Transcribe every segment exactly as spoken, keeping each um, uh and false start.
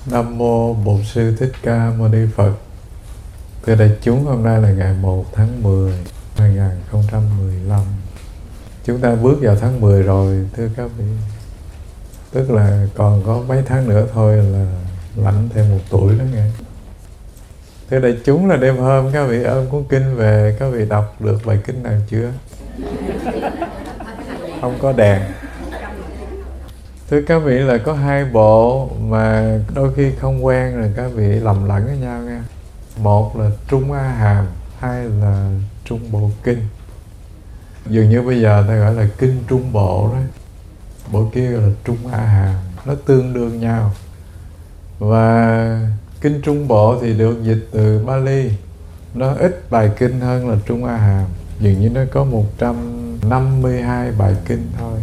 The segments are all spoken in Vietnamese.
Nam mô Bổn Sư Thích Ca Mâu Ni Phật. Thưa đại chúng, hôm nay là ngày một tháng mười năm hai nghìn không trăm mười lăm. Chúng ta bước vào tháng mười rồi thưa các vị. Tức là còn có mấy tháng nữa thôi là lãnh thêm một tuổi đó nghe. Thưa đại chúng, là đêm hôm các vị ôm cuốn kinh về, các vị đọc được bài kinh nào chưa? Không có đèn. Thưa các vị, là có hai bộ mà đôi khi không quen rồi các vị lầm lẫn với nhau nha. Một là Trung A Hàm, hai là Trung Bộ Kinh. Dường như bây giờ ta gọi là Kinh Trung Bộ đó. Bộ kia là Trung A Hàm, nó tương đương nhau. Và Kinh Trung Bộ thì được dịch từ Bali, nó ít bài kinh hơn là Trung A Hàm. Dường như nó có một trăm năm mươi hai bài kinh thôi.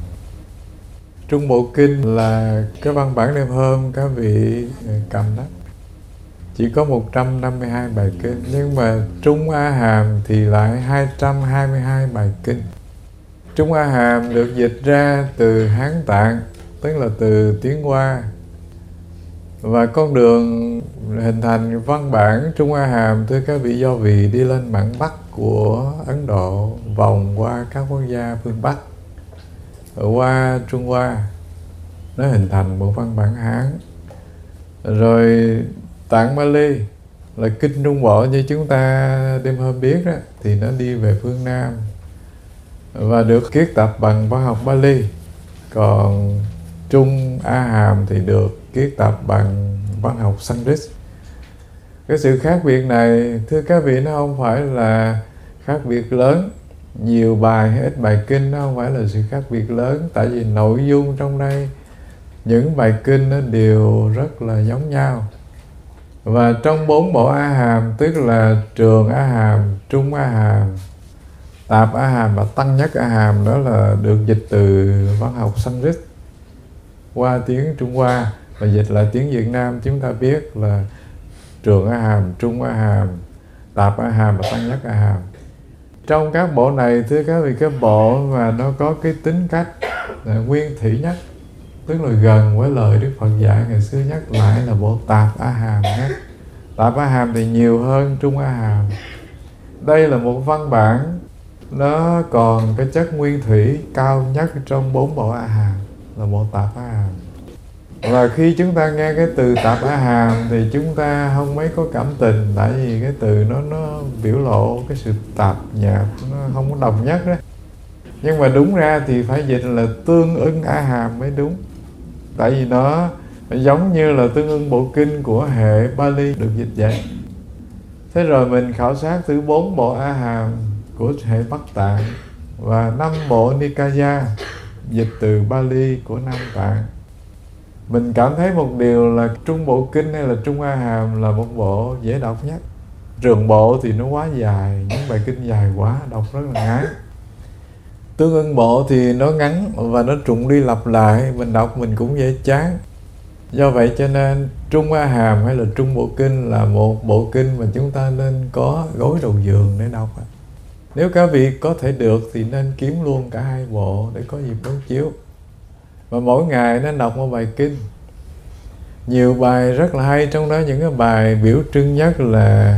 Trung Bộ Kinh là cái văn bản đêm hôm các vị cầm đó, chỉ có một trăm năm mươi hai bài kinh. Nhưng mà Trung A Hàm thì lại hai trăm hai mươi hai bài kinh. Trung A Hàm được dịch ra từ Hán Tạng, tức là từ tiếng Hoa. Và con đường hình thành văn bản Trung A Hàm, thưa các vị, do vì đi lên mạn Bắc của Ấn Độ, vòng qua các quốc gia phương Bắc, qua Trung Hoa, nó hình thành một văn bản Hán. Rồi Tạng Bali là Kinh Trung Bộ như chúng ta đêm hôm biết đó, thì nó đi về phương Nam và được kiết tập bằng văn học Bali. Còn Trung A Hàm thì được kiết tập bằng văn học Sanskrit. Cái sự khác biệt này, thưa các vị, nó không phải là khác biệt lớn. Nhiều bài hay ít bài kinh nó không phải là sự khác biệt lớn. Tại vì nội dung trong đây, những bài kinh nó đều rất là giống nhau. Và trong bốn bộ A Hàm, tức là Trường A Hàm, Trung A Hàm, Tạp A Hàm và Tăng Nhất A Hàm, đó là được dịch từ văn học Sanskrit qua tiếng Trung Hoa và dịch lại tiếng Việt Nam. Chúng ta biết là Trường A Hàm, Trung A Hàm, Tạp A Hàm và Tăng Nhất A Hàm. Trong các bộ này, thưa các vị, cái bộ mà nó có cái tính cách là nguyên thủy nhất, tức là gần với lời Đức Phật dạy ngày xưa nhất, lại là bộ Tạp A Hàm nhất. Tạp A Hàm thì nhiều hơn Trung A Hàm. Đây là một văn bản nó còn cái chất nguyên thủy cao nhất trong bốn bộ A Hàm, là bộ Tạp A Hàm. Và khi chúng ta nghe cái từ Tạp A Hàm thì chúng ta không mấy có cảm tình, tại vì cái từ nó nó biểu lộ cái sự tạp nhạp, nó không có đồng nhất đó. Nhưng mà đúng ra thì phải dịch là Tương ưng A Hàm mới đúng. Tại vì nó giống như là Tương ưng bộ kinh của hệ Bali được dịch vậy. Thế rồi mình khảo sát thử bốn bộ A Hàm của hệ Bắc Tạng và năm bộ Nikaya dịch từ Bali của Nam Tạng. Mình cảm thấy một điều là Trung Bộ Kinh hay là Trung A Hàm là một bộ dễ đọc nhất. Trường Bộ thì nó quá dài, những bài kinh dài quá, đọc rất là ngán. Tương ưng bộ thì nó ngắn và nó trùng đi lặp lại, mình đọc mình cũng dễ chán. Do vậy cho nên Trung A Hàm hay là Trung Bộ Kinh là một bộ kinh mà chúng ta nên có gối đầu giường để đọc. Nếu các vị có thể được thì nên kiếm luôn cả hai bộ để có dịp đối chiếu. Và mỗi ngày nên đọc một bài kinh. Nhiều bài rất là hay, trong đó những cái bài biểu trưng nhất là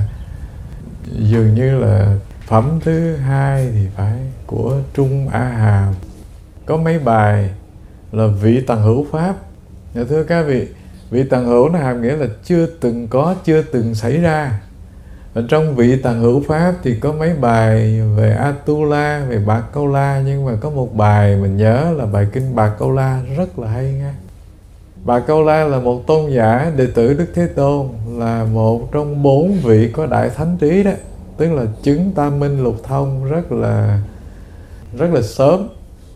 dường như là phẩm thứ hai thì phải của Trung A Hàm. Có mấy bài là vị tần hữu pháp. Dạ thưa các vị, vị tần hữu nó hàm nghĩa là chưa từng có, chưa từng xảy ra. Ở trong vị tần hữu pháp thì có mấy bài về Atula, về Bạc Câu La. Nhưng mà có một bài mình nhớ là bài kinh Bạc Câu La rất là hay nha. Bạc Câu La là một tôn giả đệ tử Đức Thế Tôn, là một trong bốn vị có đại thánh trí đó, tức là chứng tam minh lục thông rất là rất là sớm.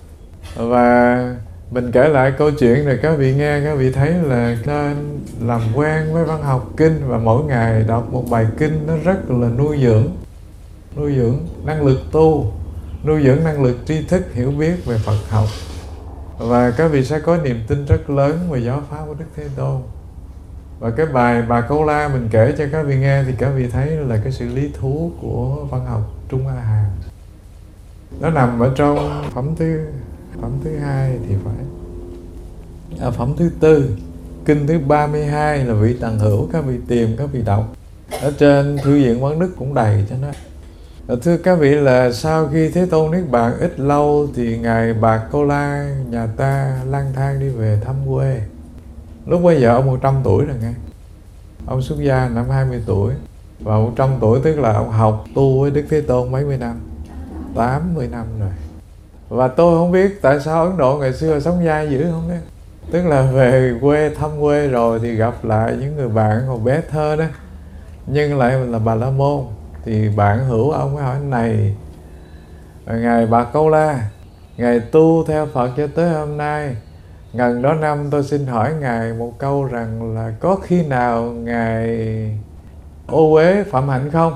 Và mình kể lại câu chuyện rồi các vị nghe, các vị thấy là nên làm quen với văn học kinh và mỗi ngày đọc một bài kinh, nó rất là nuôi dưỡng nuôi dưỡng năng lực tu, nuôi dưỡng năng lực tri thức, hiểu biết về Phật học. Và các vị sẽ có niềm tin rất lớn về giáo pháp của Đức Thế Tôn. Và cái bài Bà Câu La mình kể cho các vị nghe thì các vị thấy là cái sự lý thú của văn học Trung A Hàm. Nó nằm ở trong phẩm thứ phẩm thứ hai thì phải, à, phẩm thứ tư Kinh thứ ba mươi hai là vị Tần Hữu, các vị tìm, các vị đọc. Ở trên thư viện Quán Đức cũng đầy cho nó. Thưa các vị, là sau khi Thế Tôn niết bàn ít lâu thì ngài Bạc Câu La nhà ta lang thang đi về thăm quê. Lúc bây giờ ông một trăm tuổi rồi nghe. Ông xuất gia năm hai mươi tuổi, và một trăm tuổi tức là ông học tu với Đức Thế Tôn mấy mươi năm, tám mươi năm rồi. Và tôi không biết tại sao Ấn Độ ngày xưa sống dai dữ không đấy. Tức là về quê thăm quê rồi thì gặp lại những người bạn hồi bé thơ đó, nhưng lại là Bà La Môn. Thì bạn hữu ông mới hỏi này, ngài Bạc Câu La, ngài tu theo Phật cho tới hôm nay, ngần đó năm tôi xin hỏi ngài một câu rằng là có khi nào ngài ô uế phạm hạnh không?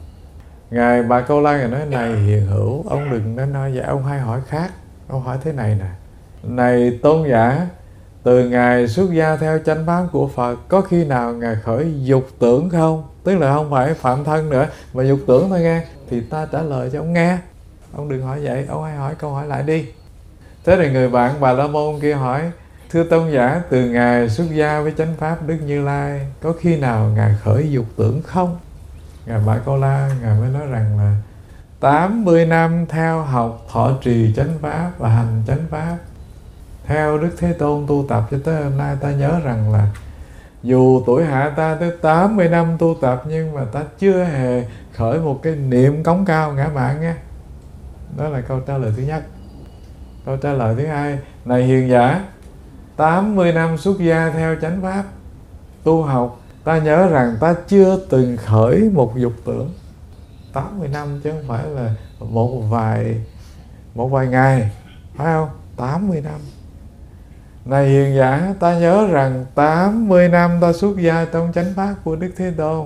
Ngài Bạc Câu La ngài nói này hiền hữu, ông đừng nên nói vậy, ông hay hỏi khác. Ông hỏi thế này nè, này tôn giả, từ ngài xuất gia theo chánh pháp của Phật, có khi nào ngài khởi dục tưởng không? Tức là không phải phạm thân nữa mà dục tưởng thôi nghe. Thì ta trả lời cho ông nghe, ông đừng hỏi vậy, ông hãy hỏi câu hỏi lại đi. Thế thì người bạn Bà La Môn kia hỏi, thưa tôn giả, từ ngài xuất gia với chánh pháp Đức Như Lai, có khi nào ngài khởi dục tưởng không? Ngài Bạc Câu La ngài mới nói rằng là tám mươi năm theo học thọ trì chánh pháp và hành chánh pháp, theo Đức Thế Tôn tu tập cho tới hôm nay, ta nhớ rằng là dù tuổi hạ ta tới tám mươi năm tu tập, nhưng mà ta chưa hề khởi một cái niệm cống cao ngã mạn nghe. Đó là câu trả lời thứ nhất. Câu trả lời thứ hai, này hiền giả, tám mươi năm xuất gia theo chánh pháp tu học, ta nhớ rằng ta chưa từng khởi một dục tưởng. Tám mươi năm chứ không phải là một vài một vài ngày, phải không? Tám mươi năm. Này hiền giả, ta nhớ rằng tám mươi năm ta xuất gia trong chánh pháp của Đức Thế Tôn,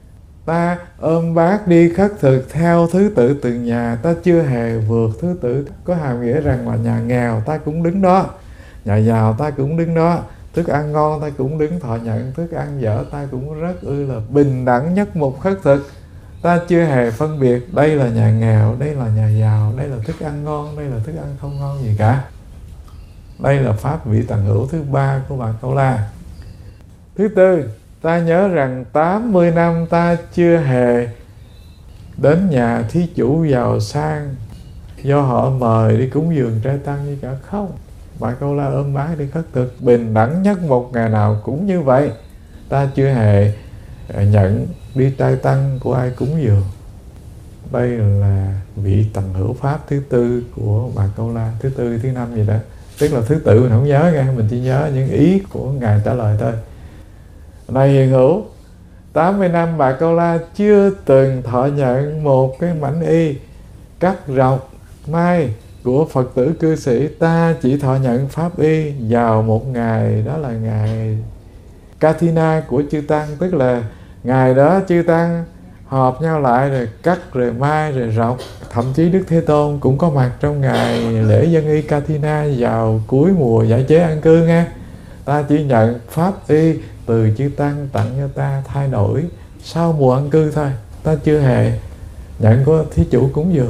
ta ôm bát đi khất thực theo thứ tự từng nhà, ta chưa hề vượt thứ tự. Có hàm nghĩa rằng là nhà nghèo ta cũng đứng đó, nhà giàu ta cũng đứng đó, thức ăn ngon ta cũng đứng thọ nhận, thức ăn dở ta cũng rất ư là bình đẳng nhất một khất thực. Ta chưa hề phân biệt đây là nhà nghèo, đây là nhà giàu, đây là thức ăn ngon, đây là thức ăn không ngon gì cả. Đây là pháp vị Tần Hữu thứ ba của Bạc Câu La. Thứ tư, ta nhớ rằng tám mươi năm ta chưa hề đến nhà thí chủ giàu sang do họ mời đi cúng dường trai tăng như cả không. Bạc Câu La ôm bát đi khất thực bình đẳng nhất một ngày nào cũng như vậy. Ta chưa hề nhận đi trai tăng của ai cúng dường. Đây là vị Tần Hữu pháp thứ tư của Bạc Câu La, thứ tư thứ năm gì đó. Tức là thứ tự mình không nhớ nghe, mình chỉ nhớ những ý của ngài trả lời thôi. Này hiền hữu, tám mươi năm Bạc Câu La chưa từng thọ nhận một cái mảnh y cắt rọc mai của Phật tử cư sĩ. Ta chỉ thọ nhận pháp y vào một ngày, đó là ngày Kathina của chư tăng. Tức là ngày đó chư tăng họp nhau lại rồi cắt rồi mai rồi rọc. Thậm chí Đức Thế Tôn cũng có mặt trong ngày lễ dân y Kathina vào cuối mùa giải chế an cư nghe. Ta chỉ nhận pháp y từ chư tăng tặng cho ta thay đổi sau mùa an cư thôi. Ta chưa hề nhận có thí chủ cúng dường.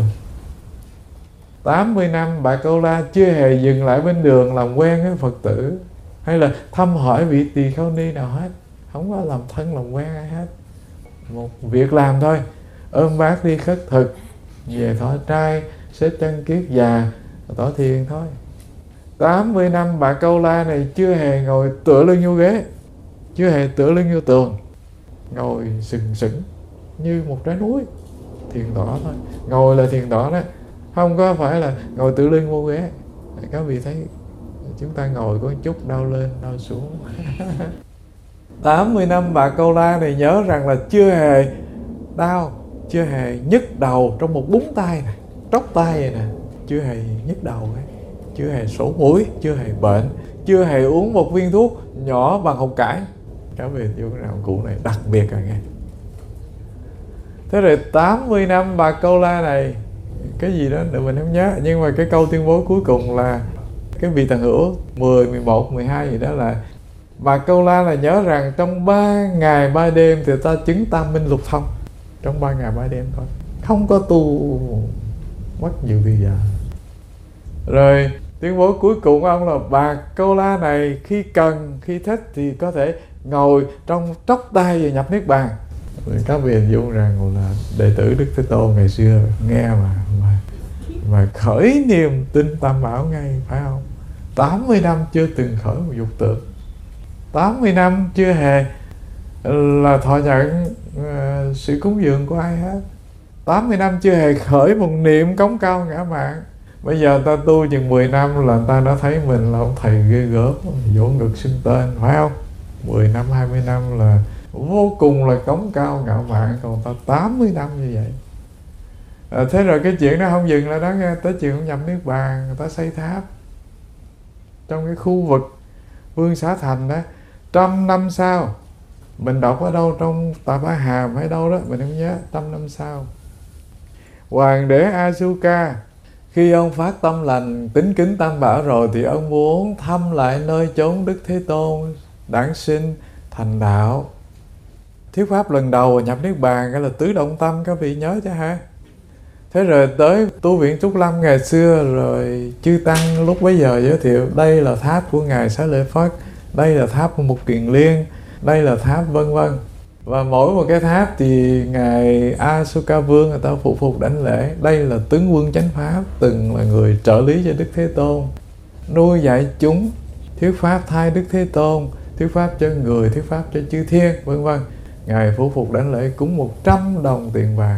tám mươi năm Bạc Câu La chưa hề dừng lại bên đường làm quen với Phật tử, hay là thăm hỏi vị tỳ kheo ni nào hết. Không có làm thân làm quen ai hết. Một việc làm thôi, ôm bát đi khất thực, về thọ trai, xếp chân kiết già, tỏ thiền thôi. tám mươi năm Bạc Câu La này chưa hề ngồi tựa lưng vô ghế, chưa hề tựa lưng vô tường, ngồi sừng sững như một trái núi, thiền tọa thôi. Ngồi là thiền tọa đó, không có phải là ngồi tựa lưng vô ghế. Các vị thấy chúng ta ngồi có chút đau lên đau xuống. tám mươi năm Bạc Câu La này nhớ rằng là chưa hề đau, chưa hề nhức đầu trong một búng tay này, tróc tay vậy nè, chưa hề nhức đầu ấy, chưa hề sổ mũi, chưa hề bệnh, chưa hề uống một viên thuốc nhỏ bằng hột cải. Các vị vô cái nào cụ này đặc biệt rồi nghe. Thế rồi tám mươi năm Bạc Câu La này, cái gì đó được mình không nhớ, nhưng mà cái câu tuyên bố cuối cùng là cái vị Tần Hữu mười, mười một, mười hai gì đó là Bạc Câu La là nhớ rằng trong ba ngày ba đêm thì ta chứng tam minh lục thông. Trong ba ngày ba đêm thôi, không có tu mất nhiều thời giờ. Rồi Tuyên bố cuối cùng của ông là Bà Câu La này khi cần, khi thích thì có thể ngồi trong tóc tay và nhập Niết Bàn. Các vị hình dung rằng là đệ tử Đức Thế Tôn ngày xưa nghe mà mà, mà khởi niềm tin Tam Bảo ngay, phải không? tám mươi năm chưa từng khởi một dục tưởng, tám mươi năm chưa hề là thọ nhận uh, sự cúng dường của ai hết, tám mươi năm chưa hề khởi một niệm cống cao ngã mạn. Bây giờ ta tu chừng mười năm là ta đã thấy mình là ông thầy ghê gớm, vỗ ngực xưng tên, phải không? mười năm, hai mươi năm là vô cùng là cống cao ngạo mạn, còn ta tám mươi năm như vậy. À, thế rồi cái chuyện đó không dừng lại đó nghe, tới chuyện không nhập Niết Bàn, người ta xây tháp trong cái khu vực Vương Xá Thành đó. Trăm năm sau, mình đọc ở đâu trong Tà Bá Hàm hay đâu đó mình không nhớ, trăm năm sau Hoàng đế Asuka khi ông phát tâm lành tín kính Tam Bảo rồi thì ông muốn thăm lại nơi chốn Đức Thế Tôn đản sinh thành đạo. Thuyết pháp lần đầu nhập Niết Bàn cái là tứ động tâm, các vị nhớ chứ ha. Thế rồi tới tu viện Trúc Lâm ngày xưa, rồi chư tăng lúc bấy giờ giới thiệu đây là tháp của ngài Xá Lợi Phất, đây là tháp của Mục Kiền Liên, đây là tháp vân vân. Và mỗi một cái tháp thì ngài Asuka Vương người ta phụ phục đảnh lễ. Đây là tướng quân chánh pháp, từng là người trợ lý cho Đức Thế Tôn, nuôi dạy chúng, thuyết pháp thay Đức Thế Tôn, thuyết pháp cho người, thuyết pháp cho chư thiên, vân vân. Ngài phụ phục đảnh lễ cúng một trăm đồng tiền vàng.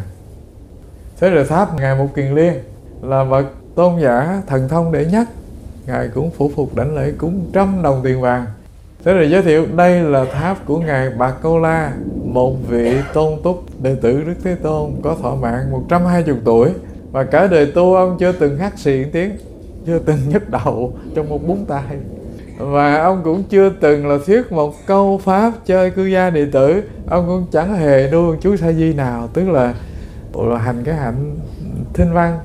Thế rồi tháp ngài Mục Kiền Liên là bậc tôn giả thần thông đệ nhất, ngài cũng phụ phục đảnh lễ cúng trăm đồng tiền vàng. Thế rồi giới thiệu đây là tháp của ngài Bà Câu La, một vị tôn túc đệ tử Đức Thế Tôn có thọ mạng một trăm hai mươi tuổi, và cả đời tu ông chưa từng hắt xì tiếng, chưa từng nhấc đầu trong một búng tay, và ông cũng chưa từng là thuyết một câu pháp chơi cư gia đệ tử. Ông cũng chẳng hề nuôi chú sa di nào, tức là, là hành cái hạnh thinh văn.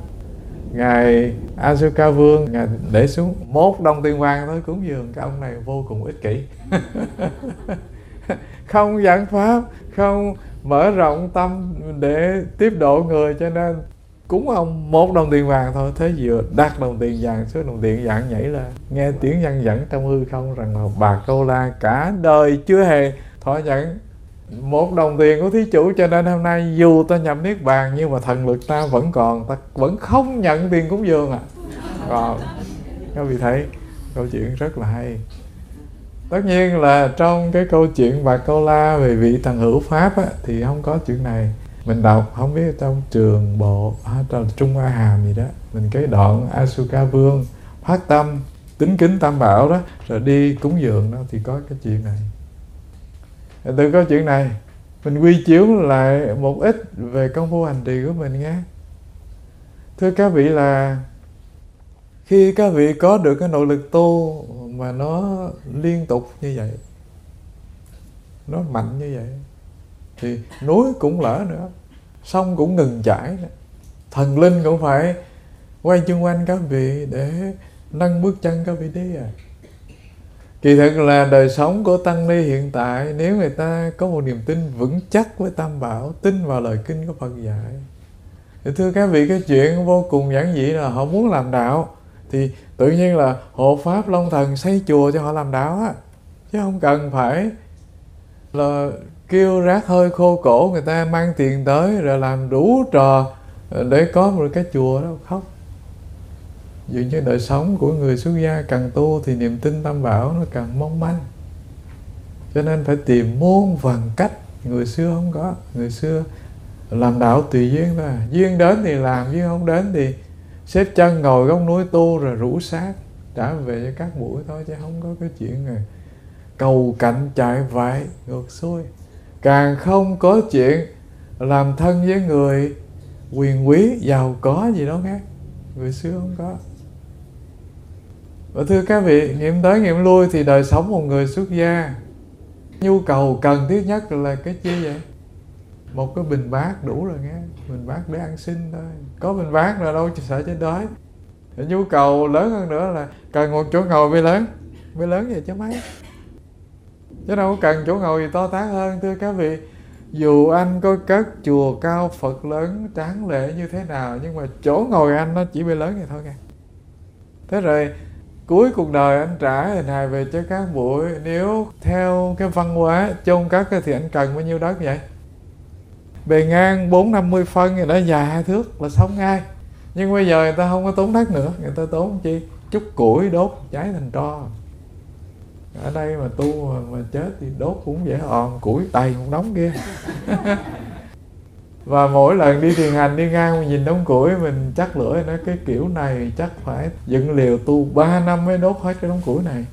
Ngài Asuka Vương ngài để xuống một đồng tiền vàng thôi cúng dường. Cái ông này vô cùng ích kỷ không giảng pháp, không mở rộng tâm để tiếp độ người, cho nên cúng ông một đồng tiền vàng thôi. Thế vừa đặt đồng tiền vàng xuống, đồng tiền vàng nhảy lên, nghe tiếng văng vẳng trong hư không rằng là Bà Câu La cả đời chưa hề thọ nhận một đồng tiền của thí chủ, cho nên hôm nay dù ta nhập Niết Bàn nhưng mà thần lực ta vẫn còn, ta vẫn không nhận tiền cúng dường à. Còn các vị thấy câu chuyện rất là hay. Tất nhiên là trong cái câu chuyện Bà Câu La về vị thần hữu pháp á, thì không có chuyện này. Mình đọc không biết trong trường bộ à, trong Trung A Hàm gì đó, mình cái đoạn Asuka Vương phát tâm tín kính Tam Bảo đó, rồi đi cúng dường đó, thì có cái chuyện này. Từ câu chuyện này mình quy chiếu lại một ít về công phu hành trì của mình nghe. Thưa các vị, là khi các vị có được cái nội lực tu mà nó liên tục như vậy, nó mạnh như vậy, thì núi cũng lỡ nữa, sông cũng ngừng chảy nữa, thần linh cũng phải quay chung quanh các vị để nâng bước chân các vị đi à. Kỳ thực là đời sống của tăng ni hiện tại, nếu người ta có một niềm tin vững chắc với Tam Bảo, tin vào lời kinh của Phật dạy, thì thưa các vị, cái chuyện vô cùng giản dị là họ muốn làm đạo thì tự nhiên là hộ pháp Long Thần xây chùa cho họ làm đạo á, chứ không cần phải là kêu rác hơi khô cổ người ta mang tiền tới rồi làm đủ trò để có một cái chùa đó. Không. Dường như đời sống của người xuất gia càng tu thì niềm tin Tam Bảo nó càng mong manh, cho nên phải tìm muôn vàn cách. Người xưa không có, người xưa làm đạo tùy duyên thôi, duyên đến thì làm, duyên không đến thì xếp chân ngồi góc núi tu rồi rủ xác trả về cho các buổi thôi, chứ không có cái chuyện này cầu cạnh chạy vại ngược xuôi. Càng không có chuyện làm thân với người quyền quý giàu có gì đó nghe, người xưa không có. Và thưa các vị, nghiệm tới nghiệm lui thì đời sống một người xuất gia, nhu cầu cần thiết nhất là cái chi vậy? Một cái bình bát đủ rồi nghe, bình bát để ăn xin thôi. Có bình bát là đâu sợ chết đói. Nhu cầu lớn hơn nữa là cần một chỗ ngồi mới lớn, mới lớn vậy chứ mấy. Chứ đâu có cần chỗ ngồi gì to tát hơn. Thưa các vị, dù anh có cất chùa cao Phật lớn tráng lệ như thế nào, nhưng mà chỗ ngồi anh nó chỉ bị lớn vậy thôi nghe. Thế rồi cuối cuộc đời anh trả hình hài về cho các bụi. Nếu theo cái văn hóa chôn cất thì anh cần bao nhiêu đất vậy? Bề ngang bốn năm mươi phân thì nó dài hai thước là xong ngay. Nhưng bây giờ người ta không có tốn đất nữa, người ta tốn chi? Chút củi đốt cháy thành tro. Ở đây mà tu mà, mà chết thì đốt cũng dễ òn, củi đầy một đống kia. Và mỗi lần đi thiền hành đi ngang mình nhìn đống củi mình chắc lưỡi, nói cái kiểu này chắc phải dựng liều tu ba năm mới đốt hết cái đống củi này.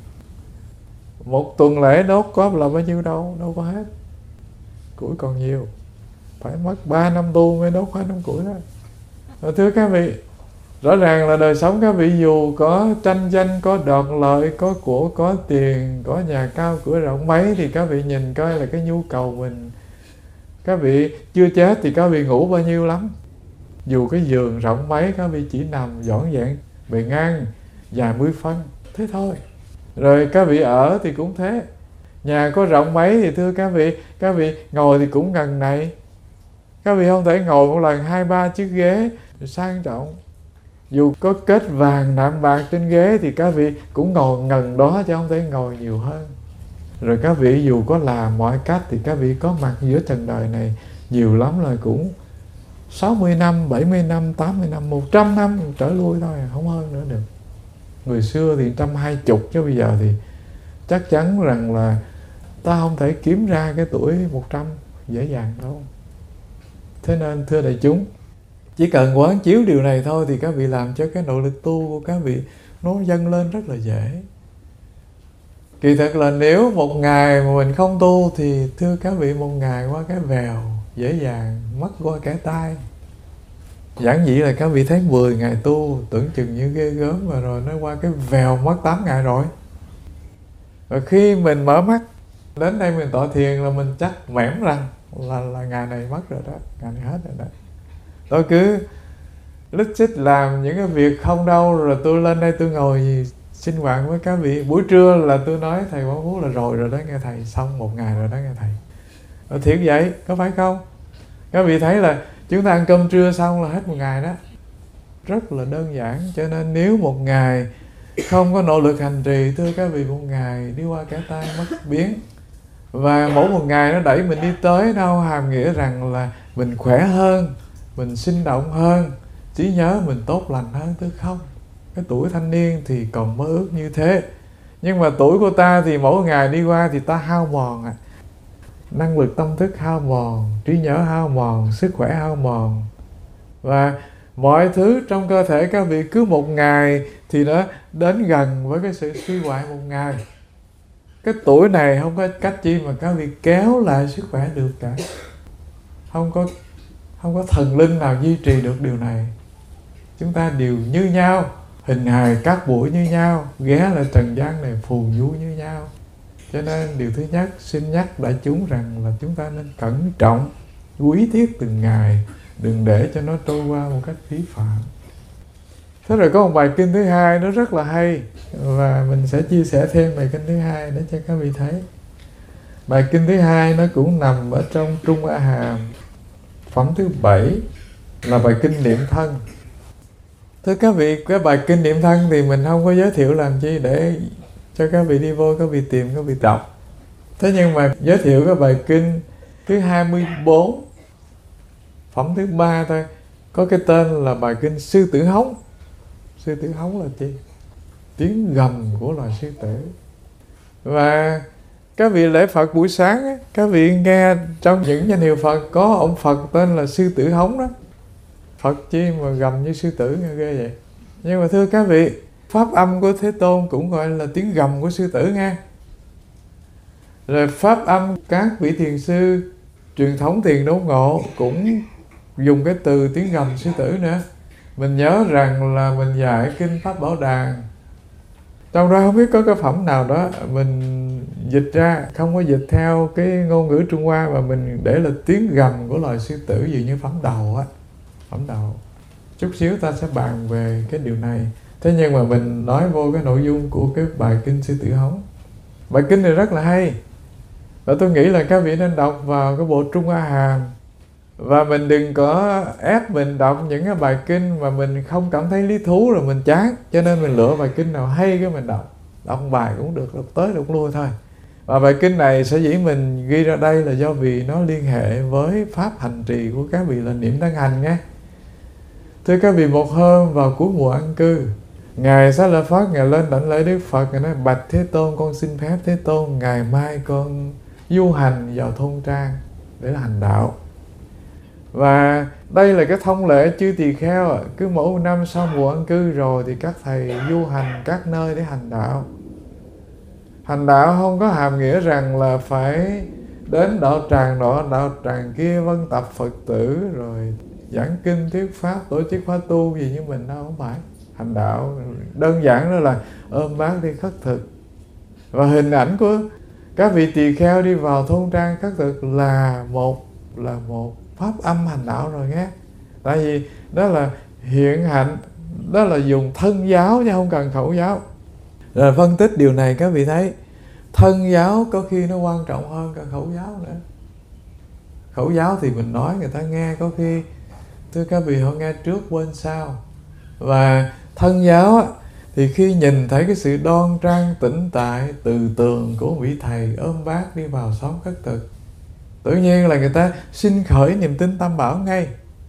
Một tuần lễ đốt có là bao nhiêu đâu, đâu có hết. Củi còn nhiều, phải mất ba năm tu mới đốt hết đống củi đó. Và thưa các vị, rõ ràng là đời sống các vị dù có tranh danh, có đoạt lợi, có của, có tiền, có nhà cao cửa rộng mấy thì các vị nhìn coi là cái nhu cầu mình. Các vị chưa chết thì các vị ngủ bao nhiêu lắm. Dù cái giường rộng mấy các vị chỉ nằm dõn dẹn bề ngang vài mươi phân, thế thôi. Rồi các vị ở thì cũng thế. Nhà có rộng mấy thì thưa các vị, các vị ngồi thì cũng gần này. Các vị không thể ngồi một lần hai ba chiếc ghế sang trọng. Dù có kết vàng nạm bạc trên ghế thì các vị cũng ngồi gần đó chứ không thể ngồi nhiều hơn. Rồi các vị dù có làm mọi cách thì các vị có mặt giữa trần đời này nhiều lắm là cũng sáu mươi năm, bảy mươi năm, tám mươi năm, một trăm năm trở lui thôi, không hơn nữa được. Người xưa thì một trăm hai mươi chứ bây giờ thì chắc chắn rằng là ta không thể kiếm ra cái tuổi một trăm dễ dàng đâu. Thế nên thưa đại chúng, chỉ cần quán chiếu điều này thôi thì các vị làm cho cái nội lực tu của các vị nó dâng lên rất là dễ. Kỳ thật là nếu một ngày mà mình không tu thì thưa các vị một ngày qua cái vèo dễ dàng mất qua cái tay. Giản dĩ là các vị thấy mười ngày tu tưởng chừng như ghê gớm và rồi nó qua cái vèo mất tám ngày rồi. Và khi mình mở mắt đến đây mình tọa thiền là mình chắc mẻm rằng là, là ngày này mất rồi đó, ngày này hết rồi đó. Tôi cứ lít xích làm những cái việc không đâu, rồi tôi lên đây tôi ngồi sinh hoạt với các vị. Buổi trưa là tôi nói thầy Quán Phú là rồi rồi đó nghe thầy, xong một ngày rồi đó nghe thầy. Ở thiệt vậy, có phải không? Các vị thấy là chúng ta ăn cơm trưa xong là hết một ngày đó. Rất là đơn giản. Cho nên nếu một ngày không có nỗ lực hành trì, thưa các vị, một ngày đi qua kẻ tay mất biến. Và mỗi một ngày nó đẩy mình đi tới đâu hàm nghĩa rằng là mình khỏe hơn, mình sinh động hơn, trí nhớ mình tốt lành hơn, thưa không? Cái tuổi thanh niên thì còn mơ ước như thế. Nhưng mà tuổi của ta thì mỗi ngày đi qua thì ta hao mòn à. Năng lực tâm thức hao mòn, trí nhớ hao mòn, sức khỏe hao mòn. Và mọi thứ trong cơ thể các vị cứ một ngày thì nó đến gần với cái sự suy hoại một ngày. Cái tuổi này không có cách chi mà các vị kéo lại sức khỏe được cả. Không có, không có thần linh nào duy trì được điều này. Chúng ta đều như nhau, hình hài các buổi như nhau, ghé lại trần gian này phù du như nhau. Cho nên điều thứ nhất xin nhắc đại chúng rằng là chúng ta nên cẩn trọng, quý thiết từng ngày, đừng để cho nó trôi qua một cách phí phạm. Thế rồi có một bài kinh thứ hai nó rất là hay, và mình sẽ chia sẻ thêm bài kinh thứ hai để cho các vị thấy. Bài kinh thứ hai nó cũng nằm ở trong Trung A Hàm, phẩm thứ bảy, là bài kinh niệm thân. Thưa các vị, cái bài kinh niệm thân thì mình không có giới thiệu làm chi để cho các vị đi vô, các vị tìm, các vị đọc. Thế nhưng mà giới thiệu cái bài kinh thứ hai mươi bốn, phẩm thứ ba thôi, có cái tên là bài kinh Sư Tử Hống. Sư Tử Hống là chi? Tiếng gầm của loài sư tử. Và các vị lễ Phật buổi sáng á, các vị nghe trong những danh hiệu Phật có ông Phật tên là Sư Tử Hống đó. Phật chi mà gầm như sư tử nghe ghê vậy. Nhưng mà thưa các vị, pháp âm của Thế Tôn cũng gọi là tiếng gầm của sư tử nghe. Rồi pháp âm các vị thiền sư truyền thống thiền đốn ngộ cũng dùng cái từ tiếng gầm sư tử nữa. Mình nhớ rằng là mình dạy kinh Pháp Bảo Đàn, trong đó không biết có cái phẩm nào đó mình dịch ra, không có dịch theo cái ngôn ngữ Trung Hoa mà mình để là tiếng gầm của loài sư tử, dường như phẩm đầu á. Phẩm đầu. Chút xíu ta sẽ bàn về cái điều này. Thế nhưng mà mình nói vô cái nội dung của cái bài kinh Sư Tử Hống. Bài kinh này rất là hay. Và tôi nghĩ là các vị nên đọc vào cái bộ Trung A Hàm. Và mình đừng có ép mình đọc những cái bài kinh mà mình không cảm thấy lý thú rồi mình chán. Cho nên mình lựa bài kinh nào hay cái mình đọc. Đọc bài cũng được, đọc tới đọc lui thôi. Và bài kinh này sở dĩ mình ghi ra đây là do vì nó liên hệ với pháp hành trì của các vị là niệm Tăng Hành nghe. Thưa các vị, một hôm vào cuối mùa an cư, Ngài Xá Lợi Phất, Ngài lên đảnh lễ Đức Phật, Ngài nói: bạch Thế Tôn, con xin phép Thế Tôn, ngày mai con du hành vào thôn trang để hành đạo. Và đây là cái thông lệ chư tỳ kheo ạ. Cứ mỗi năm sau mùa an cư rồi thì các thầy du hành các nơi để hành đạo. Hành đạo không có hàm nghĩa rằng là phải đến đạo tràng nọ đạo tràng kia vân tập Phật tử rồi giảng kinh thuyết pháp, tổ chức khóa tu gì như mình đâu, không phải. Hành đạo đơn giản đó là ôm bát đi khất thực. Và hình ảnh của các vị tỳ kheo đi vào thôn trang khất thực là một là một pháp âm hành đạo rồi nghe. Tại vì đó là hiện hạnh, đó là dùng thân giáo chứ không cần khẩu giáo. Rồi phân tích điều này các vị thấy thân giáo có khi nó quan trọng hơn cả khẩu giáo nữa. Khẩu giáo thì mình nói người ta nghe có khi, thưa các vị, họ nghe trước quên sau. Và thân giáo á, thì khi nhìn thấy cái sự đoan trang tĩnh tại từ tường của vị thầy ôm bát đi vào xóm khất thực, tự nhiên là người ta sinh khởi niềm tin Tam Bảo ngay.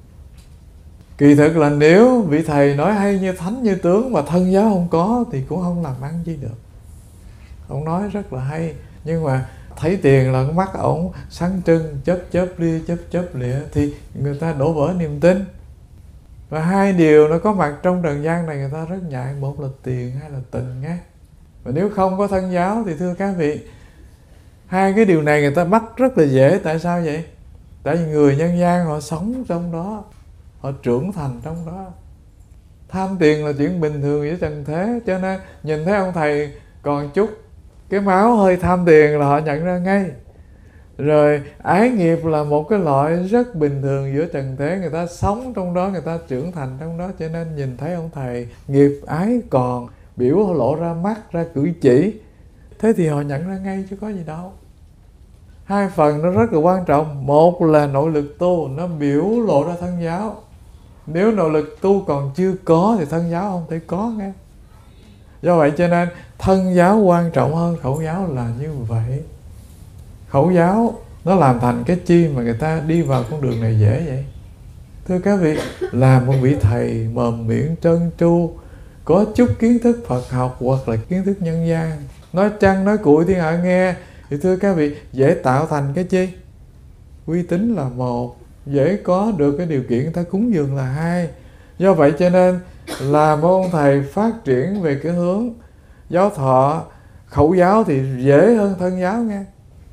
Kỳ thực là nếu vị thầy nói hay như thánh như tướng mà thân giáo không có thì cũng không làm ăn gì được. Ông nói rất là hay, nhưng mà thấy tiền là mắt ổng sáng trưng, chớp chớp lia chớp chớp lịa thì người ta đổ vỡ niềm tin. Và hai điều nó có mặt trong trần gian này người ta rất nhạy, một là tiền, hai là tình nghe. Và nếu không có thân giáo thì thưa các vị, hai cái điều này người ta bắt rất là dễ. Tại sao vậy? Tại vì người nhân gian họ sống trong đó, họ trưởng thành trong đó. Tham tiền là chuyện bình thường với trần thế, cho nên nhìn thấy ông thầy còn chút cái máu hơi tham tiền là họ nhận ra ngay. Rồi ái nghiệp là một cái loại rất bình thường giữa trần thế, người ta sống trong đó, người ta trưởng thành trong đó, cho nên nhìn thấy ông thầy nghiệp ái còn, biểu lộ ra mắt, ra cử chỉ, thế thì họ nhận ra ngay chứ có gì đâu. Hai phần nó rất là quan trọng. Một là nội lực tu, nó biểu lộ ra thân giáo. Nếu nội lực tu còn chưa có thì thân giáo không thể có nghe. Do vậy cho nên thân giáo quan trọng hơn khẩu giáo là như vậy. Khẩu giáo nó làm thành cái chi mà người ta đi vào con đường này dễ vậy? Thưa các vị, là một vị thầy mồm miệng trơn tru, có chút kiến thức Phật học hoặc là kiến thức nhân gian, nói chăng nói cụi thiên hạ nghe, thì thưa các vị, dễ tạo thành cái chi? Uy tín là một, dễ có được cái điều kiện người ta cúng dường là hai. Do vậy cho nên là một ông thầy phát triển về cái hướng giáo thọ, khẩu giáo thì dễ hơn thân giáo nghe.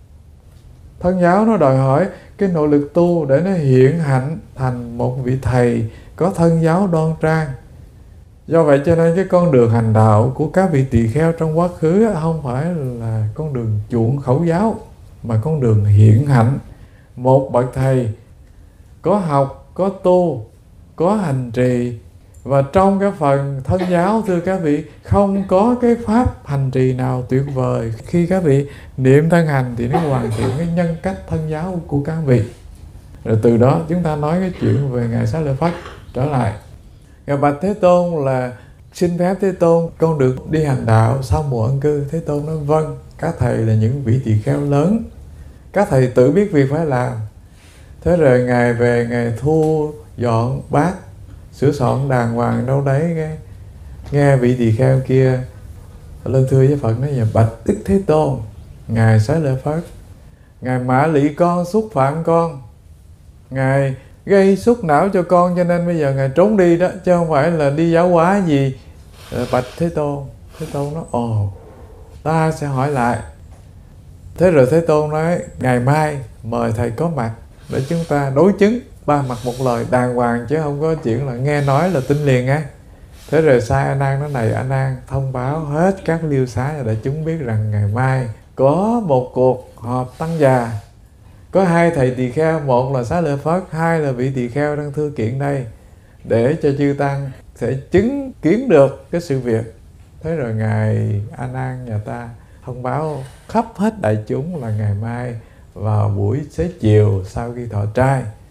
Thân giáo nó đòi hỏi cái nội lực tu để nó hiện hạnh thành một vị thầy có thân giáo đoan trang. Do vậy cho nên cái con đường hành đạo của các vị tỳ kheo trong quá khứ không phải là con đường chuộng khẩu giáo, mà con đường hiện hạnh. Một bậc thầy có học, có tu, có hành trì. Và trong cái phần thân giáo, thưa các vị, không có cái pháp hành trì nào tuyệt vời. Khi các vị niệm thân hành thì nó hoàn thiện cái nhân cách thân giáo của các vị. Rồi từ đó chúng ta nói cái chuyện về Ngài Xá Lợi Phất trở lại. Ngài bạch Thế Tôn là xin phép Thế Tôn, con được đi hành đạo sau mùa an cư. Thế Tôn nói vâng, các thầy là những vị tỳ kheo lớn, các thầy tự biết việc phải làm. Thế rồi Ngài về, Ngài thu dọn bát, sửa soạn đàng hoàng đâu đấy, nghe, nghe vị tỳ kheo kia lên thưa với Phật nói: là bạch Đức Thế Tôn, Ngài Xá Lợi Phất, Ngài mã lị con, xúc phạm con, Ngài gây xúc não cho con, cho nên bây giờ Ngài trốn đi đó, chứ không phải là đi giáo hóa gì. Bạch Thế Tôn. Thế Tôn nói: ồ, ta sẽ hỏi lại. Thế rồi Thế Tôn nói: ngày mai mời thầy có mặt để chúng ta đối chứng ba mặt một lời đàng hoàng, chứ không có chuyện là nghe nói là tin liền á. Thế rồi sai A Nan nói: này A Nan, thông báo hết các liêu xá để chúng biết rằng ngày mai có một cuộc họp tăng già, có hai thầy tỳ kheo, một là Xá Lợi Phất, hai là vị tỳ kheo đang thư kiện đây, để cho chư tăng sẽ chứng kiến được cái sự việc. Thế rồi ngài A Nan nhà ta thông báo khắp hết đại chúng là ngày mai vào buổi xế chiều sau khi thọ trai, chư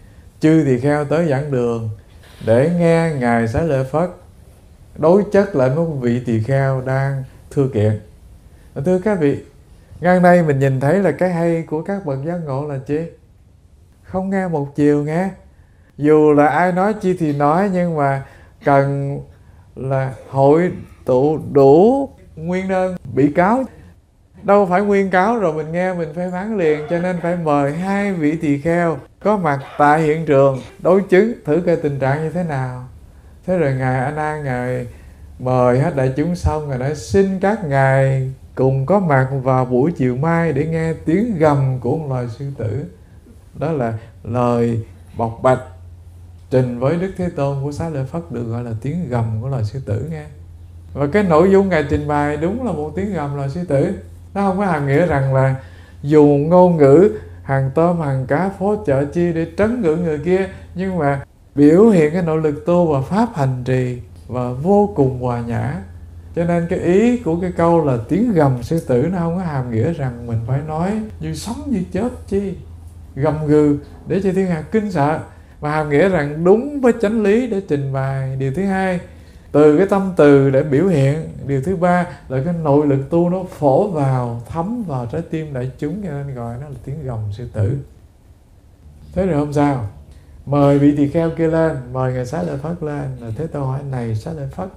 chư tỳ kheo tới giảng đường để nghe Ngài Xá Lợi Phất đối chất lại với một vị tỳ kheo đang thưa kiện. Thưa các vị, ngang đây mình nhìn thấy là cái hay của các bậc giác ngộ là chi? Không nghe một chiều nghe. Dù là ai nói chi thì nói, nhưng mà cần là hội tụ đủ nguyên đơn bị cáo. Đâu phải nguyên cáo rồi mình nghe mình phê phán liền, cho nên phải mời hai vị tỳ kheo có mặt tại hiện trường đối chứng thử coi tình trạng như thế nào. Thế rồi Ngài A Nan Ngài mời hết đại chúng xong, Ngài nói xin các ngài cùng có mặt vào buổi chiều mai để nghe tiếng gầm của một loài sư tử. Đó là lời bộc bạch trình với Đức Thế Tôn của Xá Lợi Phất, được gọi là tiếng gầm của loài sư tử nghe. Và cái nội dung Ngài trình bày đúng là một tiếng gầm loài sư tử. Nó không có hàm nghĩa rằng là dùng ngôn ngữ hàng tôm hàng cá phố chợ chi để trấn ngưỡng người kia, nhưng mà biểu hiện cái nỗ lực tu và pháp hành trì và vô cùng hòa nhã. Cho nên cái ý của cái câu là tiếng gầm sư tử nó không có hàm nghĩa rằng mình phải nói như sống như chết chi, gầm gừ để cho thiên hạ kinh sợ, mà hàm nghĩa rằng đúng với chánh lý để trình bày. Điều thứ hai, từ cái tâm từ để biểu hiện. Điều thứ ba là cái nội lực tu nó phổ vào, thấm vào trái tim đại chúng, cho nên gọi nó là tiếng gầm sư tử. Thế rồi hôm sau mời vị tỳ kheo kia lên, mời Ngài Xá Lợi Phất lên. Là Thế Tôn hỏi: này Xá Lợi Phất,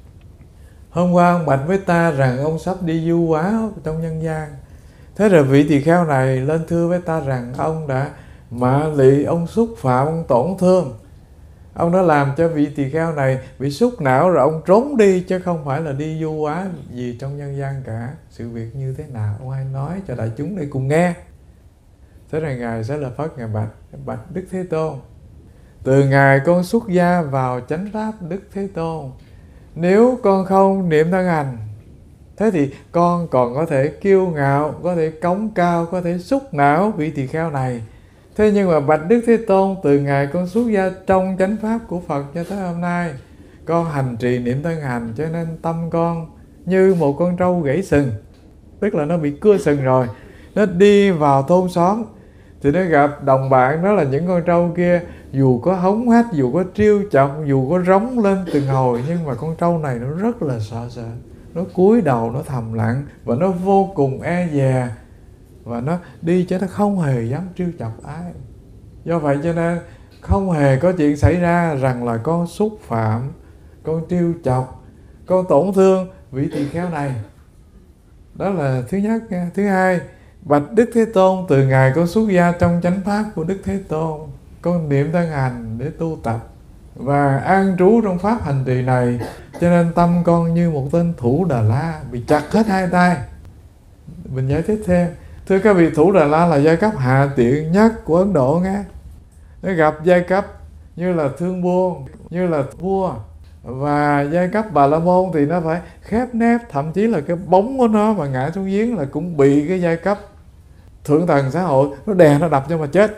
hôm qua ông bạch với ta rằng ông sắp đi du hóa trong nhân gian. Thế rồi vị tỳ kheo này lên thưa với ta rằng ông đã mạ lị, ông xúc phạm, ông tổn thương. Ông đã làm cho vị tỳ kheo này bị súc não rồi ông trốn đi, chứ không phải là đi du hóa gì trong nhân gian cả. Sự việc như thế nào ông hãy nói cho đại chúng để cùng nghe. Thế rồi Ngài Xá Lợi Phất Ngài bạch, bạch Đức Thế Tôn, từ ngày con xuất gia vào chánh pháp Đức Thế Tôn, nếu con không niệm thân hành, thế thì con còn có thể kiêu ngạo, có thể cống cao, có thể xúc não vị tỳ kheo này. Thế nhưng mà bạch Đức Thế Tôn, từ ngày con xuất gia trong chánh pháp của Phật cho tới hôm nay, con hành trì niệm thân hành, cho nên tâm con như một con trâu gãy sừng. Tức là nó bị cưa sừng rồi. Nó đi vào thôn xóm thì nó gặp đồng bạn, đó là những con trâu kia, dù có hống hách, dù có trêu chọc, dù có rống lên từng hồi, nhưng mà con trâu này nó rất là sợ sợ. Nó cúi đầu, nó thầm lặng và nó vô cùng e dè, và nó đi chứ nó không hề dám trêu chọc ai. Do vậy cho nên không hề có chuyện xảy ra rằng là con xúc phạm, con trêu chọc, con tổn thương vị tỳ kheo này. Đó là thứ nhất nha. Thứ hai, bạch Đức Thế Tôn, từ ngày con xuất gia trong chánh pháp của Đức Thế Tôn, con niệm thân hành để tu tập và an trú trong pháp hành trì này, cho nên tâm con như một tên thủ Đà La bị chặt hết hai tay. Mình giải thích thêm. Thưa các vị, thủ Đà La là giai cấp hạ tiện nhất của Ấn Độ nghe. Nó gặp giai cấp như là thương buôn, như là vua, và giai cấp Bà La Môn thì nó phải khép nép, thậm chí là cái bóng của nó mà ngã xuống giếng là cũng bị cái giai cấp thượng tầng xã hội nó đè nó đập cho mà chết.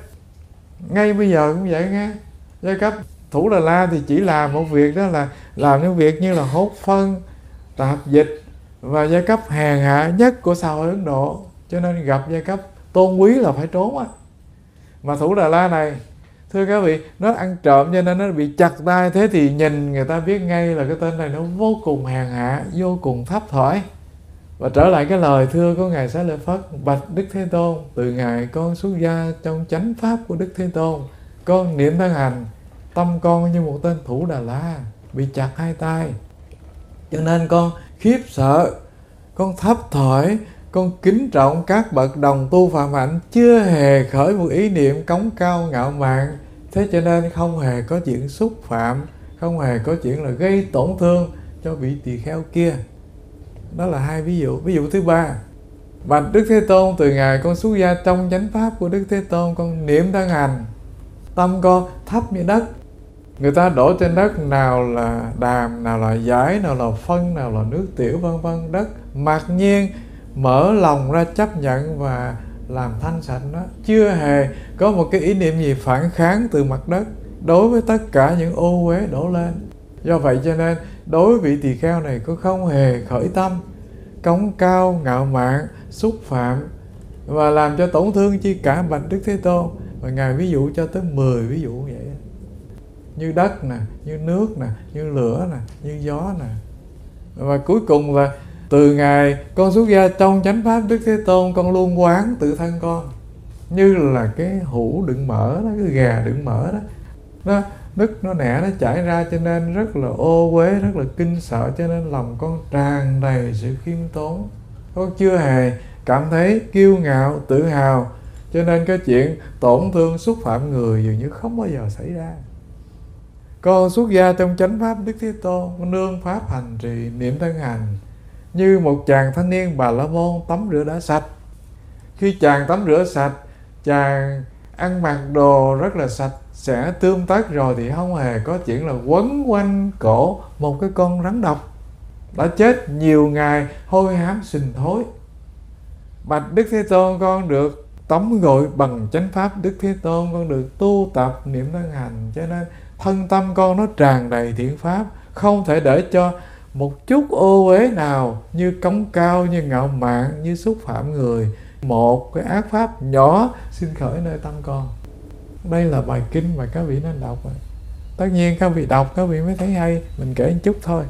Ngay bây giờ cũng vậy nghe. Giai cấp thủ Đà La thì chỉ làm một việc, đó là làm những việc như là hốt phân, tạp dịch, và giai cấp hèn hạ nhất của xã hội Ấn Độ, cho nên gặp giai cấp tôn quý là phải trốn á. Mà thủ Đà La này, thưa các vị, nó ăn trộm cho nên nó bị chặt tay. Thế thì nhìn người ta biết ngay là cái tên này nó vô cùng hèn hạ, vô cùng thấp thỏi. Và trở lại cái lời thưa của Ngài Xá Lợi Phất, bạch Đức Thế Tôn, từ ngày con xuất gia trong chánh pháp của Đức Thế Tôn, con niệm thân hành, tâm con như một tên thủ Đà La bị chặt hai tay, cho nên con khiếp sợ, con thấp thỏi, con kính trọng các bậc đồng tu phạm hạnh, chưa hề khởi một ý niệm cống cao ngạo mạn. Thế cho nên không hề có chuyện xúc phạm, không hề có chuyện là gây tổn thương cho vị tỳ kheo kia. Đó là hai ví dụ. Ví dụ thứ ba, bạch Đức Thế Tôn, từ ngày con xuất gia trong chánh pháp của Đức Thế Tôn, con niệm thân hành, tâm con thấp như đất. Người ta đổ trên đất nào là đàm, nào là giải, nào là phân, nào là nước tiểu, vân vân, đất mặc nhiên mở lòng ra chấp nhận và làm thanh sạch nó, chưa hề có một cái ý niệm gì phản kháng từ mặt đất đối với tất cả những ô uế đổ lên. Do vậy cho nên đối với vị tỳ kheo này có không hề khởi tâm cống cao, ngạo mạn, xúc phạm và làm cho tổn thương chi cả bạch Đức Thế Tôn. Và Ngài ví dụ cho tới mười ví dụ vậy. Như đất nè, như nước nè, như lửa nè, như gió nè. Và cuối cùng là từ Ngài con xuất gia trong chánh pháp Đức Thế Tôn, con luôn quán tự thân con như là cái hũ đựng mỡ đó, cái gà đựng mỡ đó, nó nứt nó nẻ nó chảy ra, cho nên rất là ô uế, rất là kinh sợ, cho nên lòng con tràn đầy sự khiêm tốn. Con chưa hề cảm thấy kiêu ngạo, tự hào, cho nên cái chuyện tổn thương xúc phạm người dường như không bao giờ xảy ra. Con xuất gia trong chánh pháp Đức Thế Tôn, con nương pháp hành trì niệm thân hành như một chàng thanh niên Bà La Môn tắm rửa đã sạch. Khi chàng tắm rửa sạch, chàng ăn mặc đồ rất là sạch sẽ, tươm tất rồi, thì không hề có chuyện là quấn quanh cổ một cái con rắn độc đã chết nhiều ngày hôi hám sình thối. Bạch Đức Thế Tôn, con được tắm gội bằng chánh pháp Đức Thế Tôn, con được tu tập niệm thân hành, cho nên thân tâm con nó tràn đầy thiện pháp, không thể để cho một chút ô uế nào như cống cao, như ngạo mạn, như xúc phạm người, một cái ác pháp nhỏ sinh khởi nơi tâm con. Đây là bài kinh mà các vị nên đọc. Tất nhiên các vị đọc các vị mới thấy hay, mình kể một chút thôi.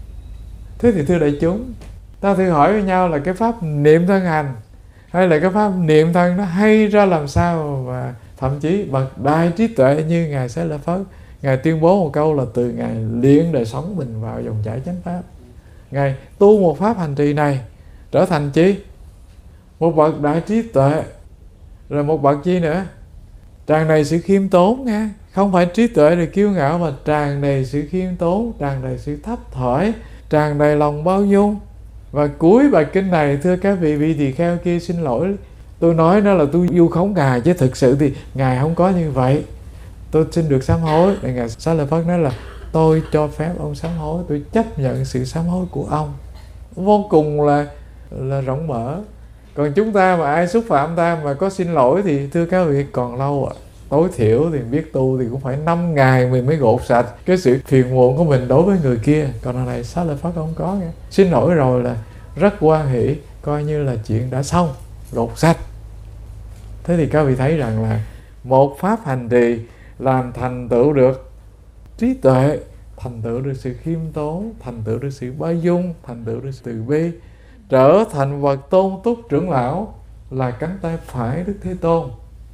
Thế thì thưa đại chúng, ta thử hỏi với nhau là cái pháp niệm thân hành hay là cái pháp niệm thân nó hay ra làm sao? Và thậm chí bậc đại trí tuệ như Ngài Xá Lợi Phất, Ngài tuyên bố một câu là từ Ngài luyện đời sống mình vào dòng chảy chánh pháp. Ngài tu một pháp hành trì này trở thành chi? Một bậc đại trí tuệ. Rồi một bậc chi nữa? Tràn đầy sự khiêm tốn nha. Không phải trí tuệ để kiêu ngạo, mà tràn đầy sự khiêm tốn, tràn đầy sự thấp thỏi, tràn đầy lòng bao dung. Và cuối bài kinh này, thưa các vị vị tỳ kheo kia, xin lỗi, tôi nói đó là tôi vu khống Ngài, chứ thực sự thì Ngài không có như vậy. Tôi xin được sám hối. Để Ngài Xá Lợi Phất nói là tôi cho phép ông sám hối, tôi chấp nhận sự sám hối của ông. Vô cùng là là rộng mở. Còn chúng ta mà ai xúc phạm ta mà có xin lỗi thì thưa các vị còn lâu ạ. À. Tối thiểu thì biết tu thì cũng phải năm ngày mình mới gột sạch cái sự phiền muộn của mình đối với người kia. Còn này Xá Lợi Phất không có nghe. Xin lỗi rồi là rất hoan hỷ, coi như là chuyện đã xong, gột sạch. Thế thì các vị thấy rằng là một pháp hành trì làm thành tựu được trí tuệ, thành tựu được sự khiêm tốn, thành tựu được sự bao dung, thành tựu được sự từ bi, trở thành bậc tôn túc trưởng lão, là cánh tay phải Đức Thế Tôn.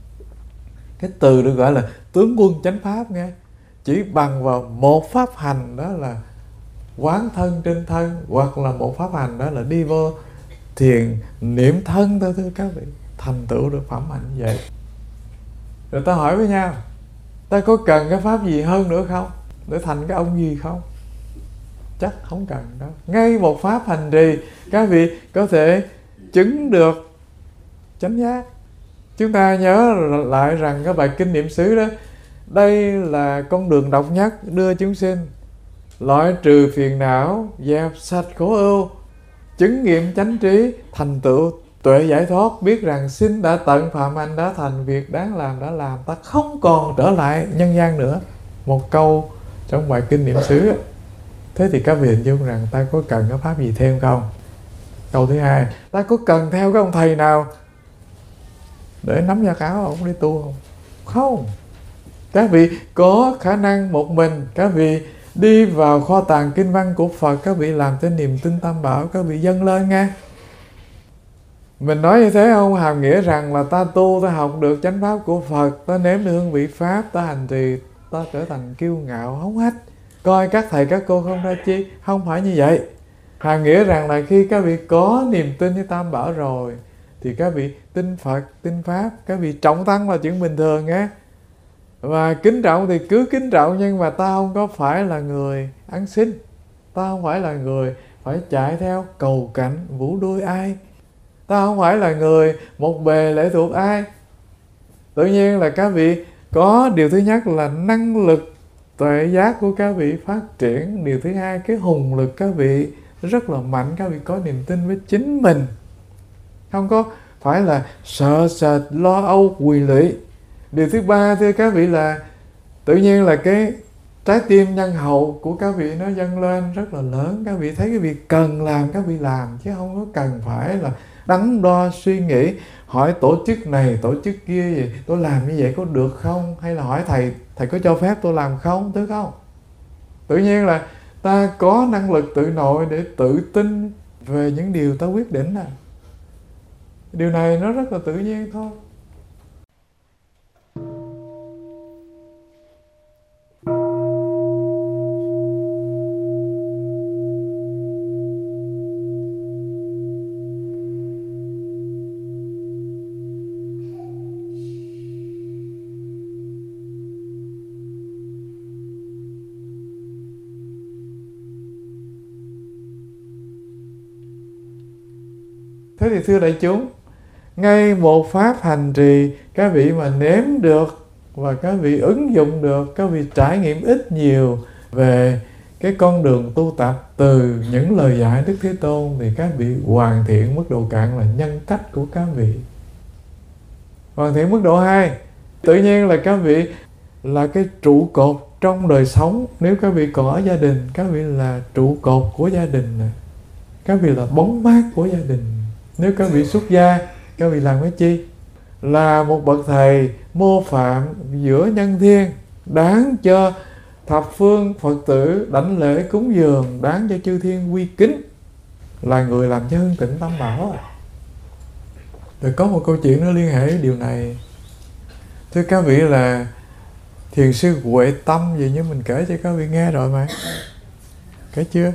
Cái từ được gọi là tướng quân chánh pháp nghe. Chỉ bằng vào một pháp hành đó là quán thân trên thân, hoặc là một pháp hành đó là đi vô thiền niệm thân thôi, thưa các vị, thành tựu được phẩm hạnh như vậy. Rồi ta hỏi với nhau, ta có cần cái pháp gì hơn nữa không để thành cái ông gì không? Chắc không cần đâu. Ngay một pháp hành trì các vị có thể chứng được chánh giác. Chúng ta nhớ lại rằng cái bài kinh niệm xứ đó, đây là con đường độc nhất đưa chúng sinh loại trừ phiền não, dẹp sạch khổ ưu, chứng nghiệm chánh trí, thành tựu tuệ giải thoát, biết rằng sinh đã tận, phạm hạnh đã thành, việc đáng làm đã làm, ta không còn trở lại nhân gian nữa. Một câu trong bài kinh niệm xứ. Thế thì các vị hình dung rằng ta có cần cái pháp gì thêm không? Câu thứ hai, ta có cần theo cái ông thầy nào để nắm giặt áo ông đi tu không? Không. Các vị có khả năng một mình, các vị đi vào kho tàng kinh văn của Phật, các vị làm cho niềm tin Tam Bảo các vị dâng lên nghe. Mình nói như thế không hàm nghĩa rằng là ta tu, ta học được chánh pháp của Phật, ta nếm được hương vị pháp, ta hành trì, ta trở thành kiêu ngạo hống hách, coi các thầy các cô không ra chi. Không phải như vậy. Hàm nghĩa rằng là khi các vị có niềm tin với Tam Bảo rồi thì các vị tin Phật, tin Pháp, các vị trọng tăng là chuyện bình thường nghe. Và kính trọng thì cứ kính trọng, nhưng mà ta không có phải là người ăn xin, ta không phải là người phải chạy theo cầu cạnh vũ đuôi ai, ta không phải là người một bề lệ thuộc ai. Tự nhiên là các vị có điều thứ nhất là năng lực tuệ giác của các vị phát triển. Điều thứ hai, cái hùng lực các vị rất là mạnh, các vị có niềm tin với chính mình, không có phải là sợ sệt lo âu quỳ lụy. Điều thứ ba thưa các vị là tự nhiên là cái trái tim nhân hậu của các vị nó dâng lên rất là lớn. Các vị thấy cái việc cần làm các vị làm, chứ không có cần phải là đắn đo suy nghĩ, hỏi tổ chức này tổ chức kia gì, tôi làm như vậy có được không, hay là hỏi thầy, thầy có cho phép tôi làm không, đúng không? Tự nhiên là ta có năng lực tự nội để tự tin về những điều ta quyết định. À, điều này nó rất là tự nhiên thôi. Thế thì thưa đại chúng, ngay một pháp hành trì các vị mà nếm được và các vị ứng dụng được, các vị trải nghiệm ít nhiều về cái con đường tu tập từ những lời dạy Đức Thế Tôn, thì các vị hoàn thiện mức độ cạn là nhân cách của các vị. Hoàn thiện mức độ hai, tự nhiên là các vị là cái trụ cột trong đời sống. Nếu các vị còn ở gia đình, các vị là trụ cột của gia đình, các vị là bóng mát của gia đình. Nếu các vị xuất gia, các vị làm cái chi? Là một bậc thầy mô phạm giữa nhân thiên, đáng cho thập phương Phật tử đảnh lễ cúng dường, đáng cho chư thiên quy kính, là người làm cho hưng tịnh tam bảo. Rồi có một câu chuyện nó liên hệ điều này. Thưa các vị, là thiền sư Huệ Tâm gì như mình kể cho các vị nghe rồi mà. Kể chưa?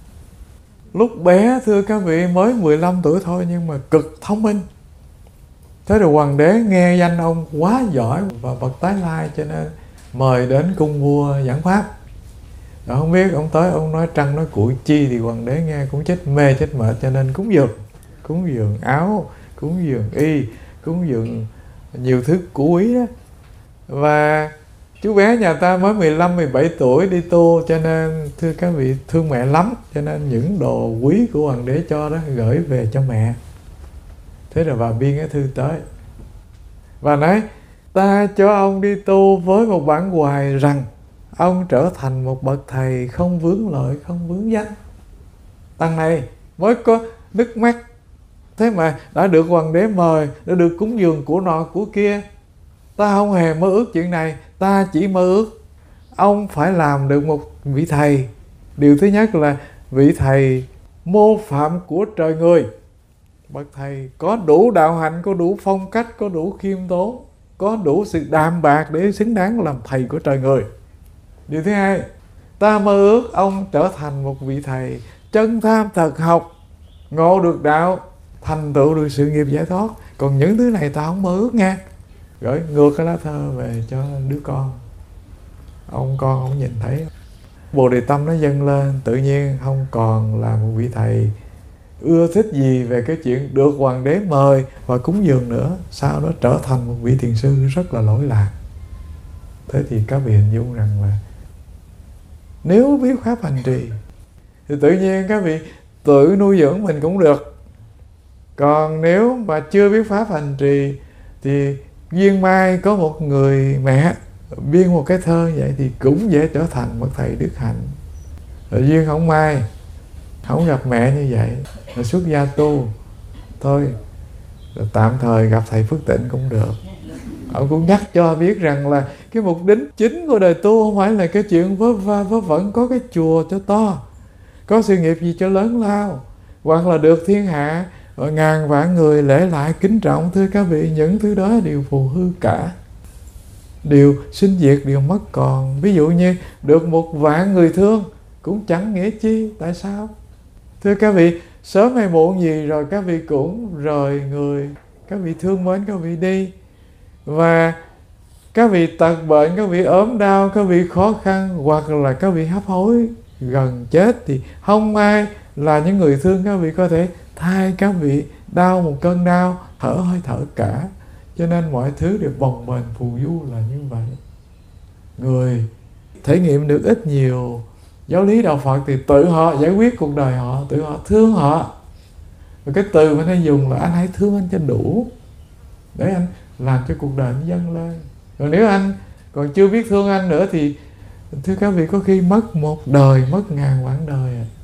Lúc bé thưa các vị mới mười lăm tuổi thôi, nhưng mà cực thông minh. Thế rồi hoàng đế nghe danh ông quá giỏi và bậc tái lai, cho nên mời đến cung vua giảng pháp. Rồi không biết ông tới ông nói trăng nói củi chi, thì hoàng đế nghe cũng chết mê chết mệt, cho nên cúng dường. Cúng dường áo, cúng dường y, cúng dường nhiều thứ củ quý đó. Và chú bé nhà ta mới mười lăm mười bảy tuổi đi tu, cho nên thưa các vị thương mẹ lắm, cho nên những đồ quý của hoàng đế cho đó gửi về cho mẹ. Thế rồi bà biên cái thư tới và nói: ta cho ông đi tu với một bản hoài rằng ông trở thành một bậc thầy không vướng lợi, không vướng danh. Tăng này mới có nước mắt, thế mà đã được hoàng đế mời, đã được cúng dường của nọ của kia. Ta không hề mơ ước chuyện này, ta chỉ mơ ước ông phải làm được một vị thầy. Điều thứ nhất là vị thầy mô phạm của trời người. Bậc thầy có đủ đạo hạnh, có đủ phong cách, có đủ khiêm tốn, có đủ sự đạm bạc để xứng đáng làm thầy của trời người. Điều thứ hai, ta mơ ước ông trở thành một vị thầy chân tham thật học, ngộ được đạo, thành tựu được sự nghiệp giải thoát. Còn những thứ này ta không mơ ước nha. Gửi ngược cái lá thơ về cho đứa con. Ông con không nhìn thấy, bồ đề tâm nó dâng lên, tự nhiên không còn là một vị thầy ưa thích gì về cái chuyện được hoàng đế mời và cúng dường nữa. Sau đó trở thành một vị thiền sư rất là lỗi lạc. Thế thì các vị hình dung rằng là nếu biết pháp hành trì thì tự nhiên các vị tự nuôi dưỡng mình cũng được. Còn nếu mà chưa biết pháp hành trì thì duyên mai có một người mẹ biên một cái thơ vậy thì cũng dễ trở thành một thầy đức hạnh. Rồi duyên không mai không gặp mẹ như vậy, rồi xuất gia tu thôi, rồi tạm thời gặp thầy Phước Tịnh cũng được. Ông cũng nhắc cho biết rằng là cái mục đích chính của đời tu không phải là cái chuyện vớ va vớ vẩn có cái chùa cho to, có sự nghiệp gì cho lớn lao, hoặc là được thiên hạ rồi ngàn vạn người lễ lại kính trọng. Thưa các vị, những thứ đó đều phù hư cả, đều sinh diệt, đều mất còn. Ví dụ như được một vạn người thương cũng chẳng nghĩa chi. Tại sao? Thưa các vị, sớm hay muộn gì rồi các vị cũng rời người, các vị thương mến các vị đi. Và các vị tật bệnh, các vị ốm đau, các vị khó khăn, hoặc là các vị hấp hối gần chết, thì không ai là những người thương các vị có thể thay các vị đau một cơn đau, thở hơi thở cả. Cho nên mọi thứ đều bồng bềnh phù du là như vậy. Người thể nghiệm được ít nhiều giáo lý đạo Phật thì tự họ giải quyết cuộc đời họ, tự họ thương họ. Và cái từ mà anh dùng là anh hãy thương anh cho đủ, để anh làm cho cuộc đời anh dâng lên. Còn nếu anh còn chưa biết thương anh nữa thì thưa các vị có khi mất một đời, mất ngàn vạn đời.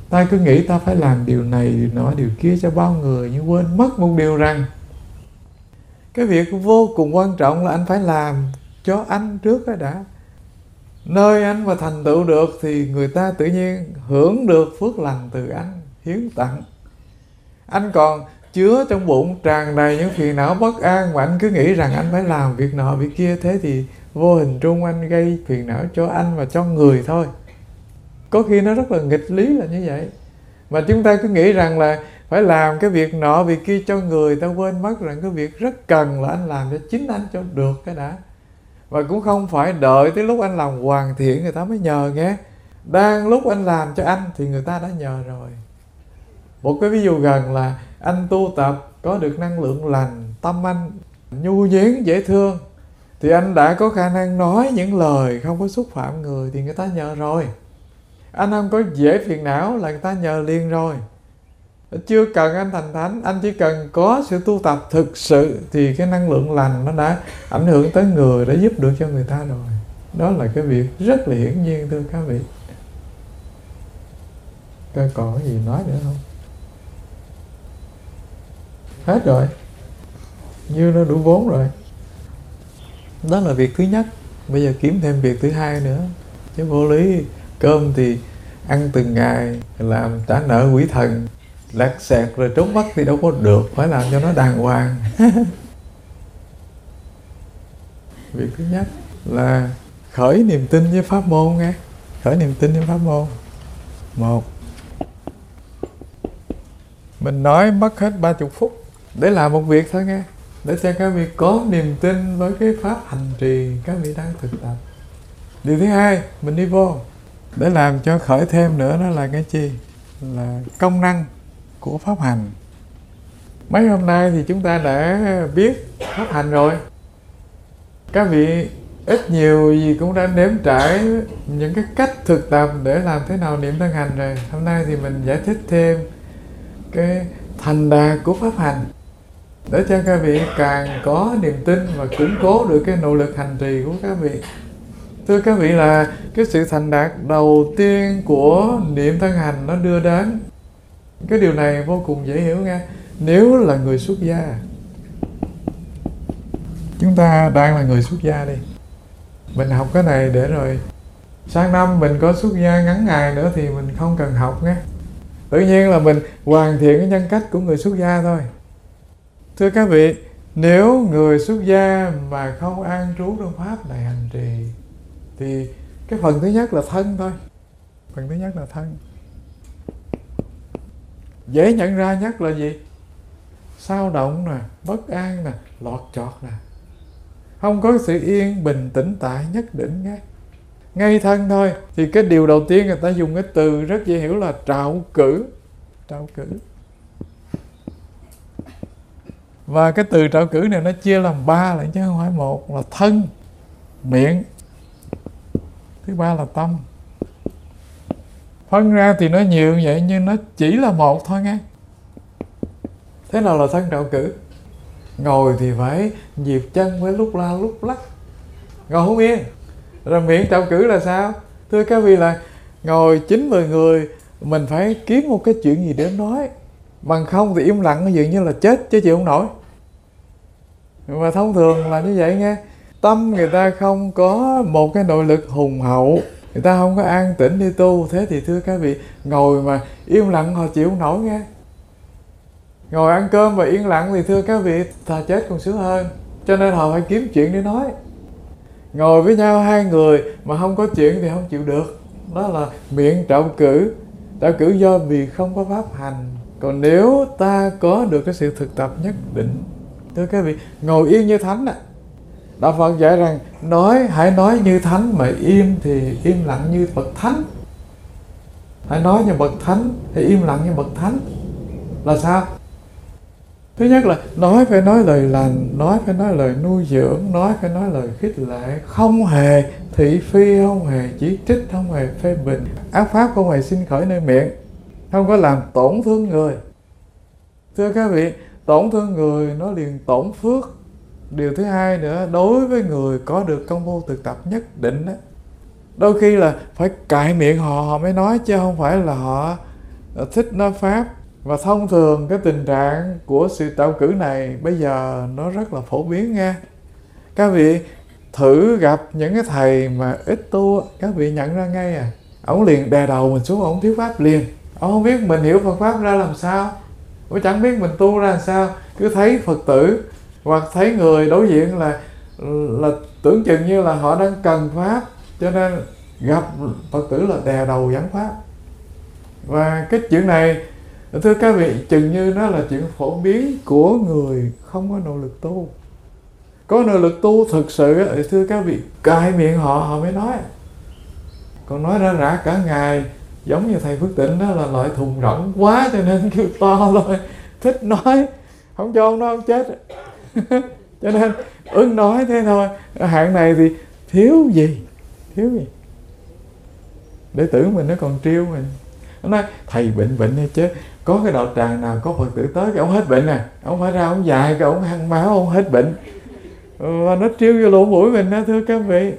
Ta cứ nghĩ ta phải làm điều này, điều nọ, điều kia cho bao người, nhưng quên mất một điều rằng cái việc vô cùng quan trọng là anh phải làm cho anh trước đó đã. Nơi anh mà thành tựu được thì người ta tự nhiên hưởng được phước lành từ anh hiến tặng. Anh còn chứa trong bụng tràn đầy những phiền não bất an mà anh cứ nghĩ rằng anh phải làm việc nọ việc kia, thế thì vô hình trung anh gây phiền não cho anh và cho người thôi. Có khi nó rất là nghịch lý là như vậy. Mà chúng ta cứ nghĩ rằng là phải làm cái việc nọ việc kia cho người, ta quên mất rằng cái việc rất cần là anh làm cho chính anh cho được cái đã. Và cũng không phải đợi tới lúc anh làm hoàn thiện người ta mới nhờ nghe. Đang lúc anh làm cho anh thì người ta đã nhờ rồi. Một cái ví dụ gần là anh tu tập có được năng lượng lành, tâm anh nhu nhuyễn dễ thương, thì anh đã có khả năng nói những lời không có xúc phạm người thì người ta nhờ rồi. Anh không có dễ phiền não là người ta nhờ liền rồi. Chưa cần anh thành thánh, anh chỉ cần có sự tu tập thực sự thì cái năng lượng lành nó đã ảnh hưởng tới người, đã giúp được cho người ta rồi. Đó là cái việc rất là hiển nhiên thưa các vị. Coi còn cái gì nói nữa không? Hết rồi, như nó đủ vốn rồi. Đó là việc thứ nhất. Bây giờ kiếm thêm việc thứ hai nữa. Chứ vô lý cơm thì ăn từng ngày, làm trả nợ quỷ thần, lạt xẹt rồi trốn mất thì đâu có được, phải làm cho nó đàng hoàng. Việc thứ nhất là khởi niềm tin với pháp môn nghe. Khởi niềm tin với pháp môn. Một, mình nói mất hết ba mươi phút để làm một việc thôi nghe, để cho các vị có niềm tin với cái pháp hành trì các vị đang thực tập. Điều thứ hai, mình đi vô để làm cho khởi thêm nữa, đó là cái chi? Là công năng của pháp hành. Mấy hôm nay thì chúng ta đã biết pháp hành rồi. Các vị ít nhiều gì cũng đã nếm trải những cái cách thực tập để làm thế nào niệm thân hành rồi. Hôm nay thì mình giải thích thêm cái thành đạt của pháp hành để cho các vị càng có niềm tin và củng cố được cái nỗ lực hành trì của các vị. Thưa các vị, là cái sự thành đạt đầu tiên của niệm thân hành nó đưa đến cái điều này vô cùng dễ hiểu nghe. Nếu là người xuất gia, chúng ta đang là người xuất gia đi, mình học cái này để rồi sang năm mình có xuất gia ngắn ngày nữa thì mình không cần học nghe. Tự nhiên là mình hoàn thiện cái nhân cách của người xuất gia thôi. Thưa các vị, nếu người xuất gia mà không an trú trong pháp này hành trì thì cái phần thứ nhất là thân thôi. Phần thứ nhất là thân. Dễ nhận ra nhất là gì? Sao động nè, bất an nè, lọt chọt nè. Không có sự yên bình tĩnh tại nhất định nghe. Ngay thân thôi thì cái điều đầu tiên người ta dùng cái từ rất dễ hiểu là trạo cử. Trạo cử. Và cái từ trạo cử này nó chia làm ba lại chứ không phải một. Là thân, miệng, thứ ba là tâm. Phân ra thì nó nhiều như vậy nhưng nó chỉ là một thôi nghe. Thế nào là thân trạo cử? Ngồi thì phải nhịp chân với lúc la lúc lắc, ngồi không yên. Rồi miệng trạo cử là sao? Thưa các vị, là ngồi chín mười người mình phải kiếm một cái chuyện gì để nói, bằng không thì im lặng dường như là chết chứ chịu không nổi. Và thông thường là như vậy nghe. Tâm người ta không có một cái nội lực hùng hậu, người ta không có an tĩnh đi tu. Thế thì thưa các vị, ngồi mà im lặng họ chịu không nổi nghe. Ngồi ăn cơm và yên lặng thì thưa các vị, thà chết còn sướng hơn. Cho nên họ phải kiếm chuyện để nói. Ngồi với nhau hai người mà không có chuyện thì không chịu được. Đó là miệng trạo cử. Trạo cử do vì không có pháp hành. Còn nếu ta có được cái sự thực tập nhất định, thưa các vị, ngồi yên như thánh ạ. À. Đạo Phật dạy rằng nói hãy nói như thánh, mà im thì im lặng như bậc thánh. Hãy nói như bậc thánh, hãy im lặng như bậc thánh. Là sao? Thứ nhất là nói phải nói lời lành, nói phải nói lời nuôi dưỡng, nói phải nói lời khích lệ, không hề thị phi, không hề chỉ trích, không hề phê bình, ác pháp không hề sinh khởi nơi miệng, không có làm tổn thương người. Thưa các vị, tổn thương người nó liền tổn phước. Điều thứ hai nữa, đối với người có được công phu thực tập nhất định đó, đôi khi là phải cạy miệng họ họ mới nói, chứ không phải là họ thích nói Pháp. Và thông thường cái tình trạng của sự trạo cử này bây giờ nó rất là phổ biến nha. Các vị thử gặp những cái thầy mà ít tu, các vị nhận ra ngay à. Ông liền đè đầu mình xuống, ông thuyết Pháp liền. Ông không biết mình hiểu Phật Pháp ra làm sao, ông chẳng biết mình tu ra làm sao. Cứ thấy Phật tử hoặc thấy người đối diện là là tưởng chừng như là họ đang cần Pháp, cho nên gặp Phật tử là đè đầu giảng Pháp. Và cái chuyện này, thưa các vị, chừng như nó là chuyện phổ biến của người không có nỗ lực tu. Có nỗ lực tu thực sự thì thưa các vị, cai miệng họ, họ mới nói. Còn nói ra rã cả ngày, giống như thầy Phước Tịnh đó là loại thùng rỗng quá, cho nên kêu to thôi, thích nói, không cho ông nói ông chết. Cho nên ưng nói thế thôi. Hạng này thì thiếu gì, thiếu gì. Đệ tử mình nó còn trêu mình. Nó nói thầy bệnh bệnh hay chứ, có cái đạo tràng nào có Phật tử tới cái ông hết bệnh nè, ông phải ra ông dài cái ông hăng máu ông hết bệnh. Và nó trêu vô lỗ mũi mình đó, thưa các vị.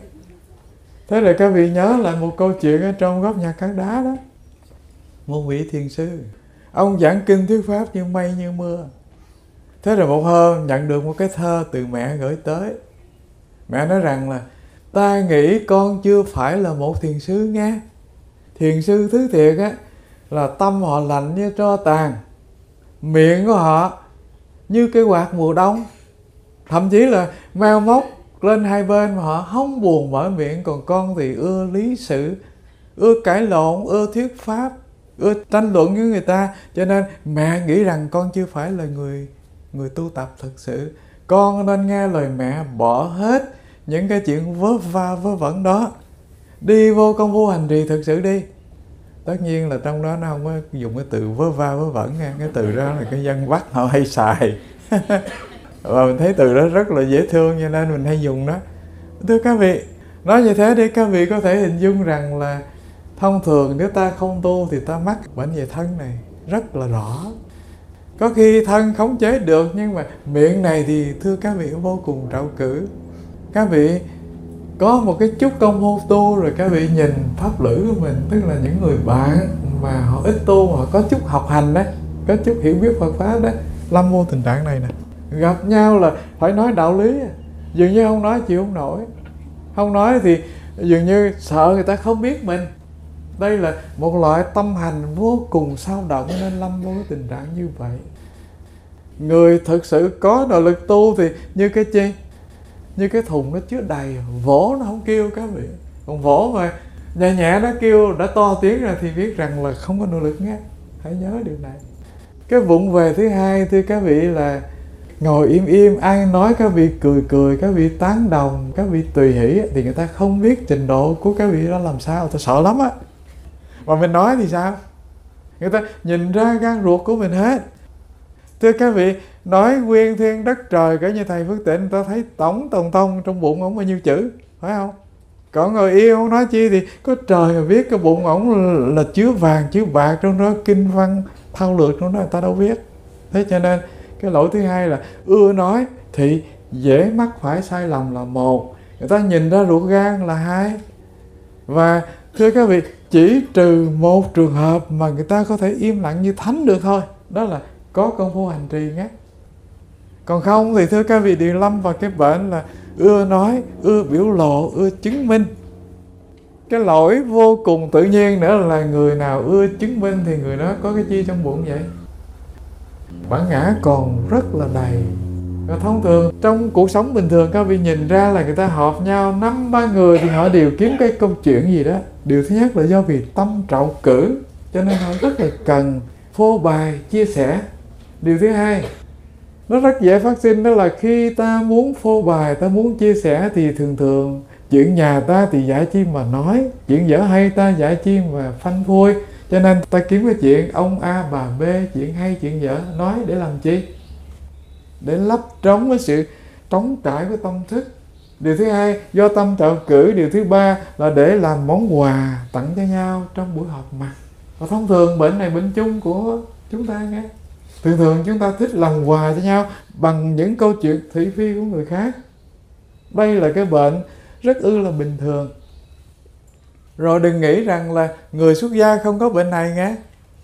Thế là các vị nhớ lại một câu chuyện ở trong góc nhà cát đá đó. Một vị thiền sư, ông giảng kinh thuyết Pháp như mây như mưa. Thế rồi một hôm nhận được một cái thơ từ mẹ gửi tới. Mẹ nói rằng là ta nghĩ con chưa phải là một thiền sư nghe. Thiền sư thứ thiệt á là tâm họ lạnh như tro tàn, miệng của họ như cây quạt mùa đông, thậm chí là meo móc lên hai bên mà họ không buồn mở miệng. Còn con thì ưa lý sự, ưa cãi lộn, ưa thuyết Pháp, ưa tranh luận với người ta. Cho nên mẹ nghĩ rằng con chưa phải là người người tu tập thực sự. Con nên nghe lời mẹ, bỏ hết những cái chuyện vớ va vớ vẩn đó, đi vô công phu hành trì thực sự đi. Tất nhiên là trong đó nó không có dùng cái từ vớ va vớ vẩn nha. Cái từ đó là cái dân Bắc họ hay xài. Và mình thấy từ đó rất là dễ thương, cho nên mình hay dùng đó. Thưa các vị, nói như thế để các vị có thể hình dung rằng là thông thường nếu ta không tu thì ta mắc bệnh về thân này rất là rõ. Có khi thân khống chế được, nhưng mà miệng này thì thưa các vị vô cùng trạo cử. Các vị có một cái chút công phu tu rồi các vị nhìn pháp lữ của mình, tức là những người bạn mà họ ít tu, họ có chút học hành đấy, có chút hiểu biết Phật Pháp đấy, lâm vô tình trạng này nè. Gặp nhau là phải nói đạo lý, dường như không nói chịu không nổi. Không nói thì dường như sợ người ta không biết mình. Đây là một loại tâm hành vô cùng sao động, nên lâm vô cái tình trạng như vậy. Người thực sự có nội lực tu thì như cái chi? Như cái thùng nó chứa đầy, vỗ nó không kêu các vị. Còn vỗ mà nhẹ nhẹ nó kêu, đã to tiếng ra thì biết rằng là không có nội lực nghe. Hãy nhớ điều này. Cái vụng về thứ hai thưa các vị là ngồi im im, ai nói các vị cười cười, các vị tán đồng, các vị tùy hỷ, thì người ta không biết trình độ của các vị đó làm sao, ta sợ lắm á. Mà mình nói thì sao? Người ta nhìn ra gan ruột của mình hết. Thưa các vị, nói nguyên thiên đất trời kể như thầy Phước Tịnh, người ta thấy tổng tòng tông trong bụng ổng bao nhiêu chữ, phải không? Còn người yêu không nói chi thì có trời mà biết cái bụng ổng là chứa vàng chứa bạc trong đó, kinh văn thao lược trong đó người ta đâu biết. Thế cho nên cái lỗi thứ hai là ưa nói thì dễ mắc phải sai lầm là một, người ta nhìn ra ruột gan là hai. Và thưa các vị, chỉ trừ một trường hợp mà người ta có thể im lặng như thánh được thôi, đó là có công phu hành trì nhé. Còn không thì thưa các vị đều lâm vào cái bệnh là ưa nói, ưa biểu lộ, ưa chứng minh. Cái lỗi vô cùng tự nhiên nữa là người nào ưa chứng minh thì người đó có cái chi trong bụng vậy? Bản ngã còn rất là đầy. Và thông thường trong cuộc sống bình thường các vị nhìn ra là người ta họp nhau năm ba người thì họ đều kiếm cái câu chuyện gì đó. Điều thứ nhất là do vì tâm trạo cử, cho nên họ rất là cần phô bày, chia sẻ. Điều thứ hai, nó rất dễ phát sinh, đó là khi ta muốn phô bày, ta muốn chia sẻ thì thường thường chuyện nhà ta thì dạy chi mà nói, chuyện dở hay ta dạy chi mà phanh phui. Cho nên ta kiếm cái chuyện ông A bà B, chuyện hay chuyện dở nói để làm chi? Để lấp trống cái sự trống trải của tâm thức. Điều thứ hai, do tâm trạo cử. Điều thứ ba là để làm món quà tặng cho nhau trong buổi họp mặt. Và thông thường bệnh này bệnh chung của chúng ta nghe. Thường thường chúng ta thích làm quà cho nhau bằng những câu chuyện thị phi của người khác. Đây là cái bệnh rất ư là bình thường. Rồi đừng nghĩ rằng là người xuất gia không có bệnh này nghe.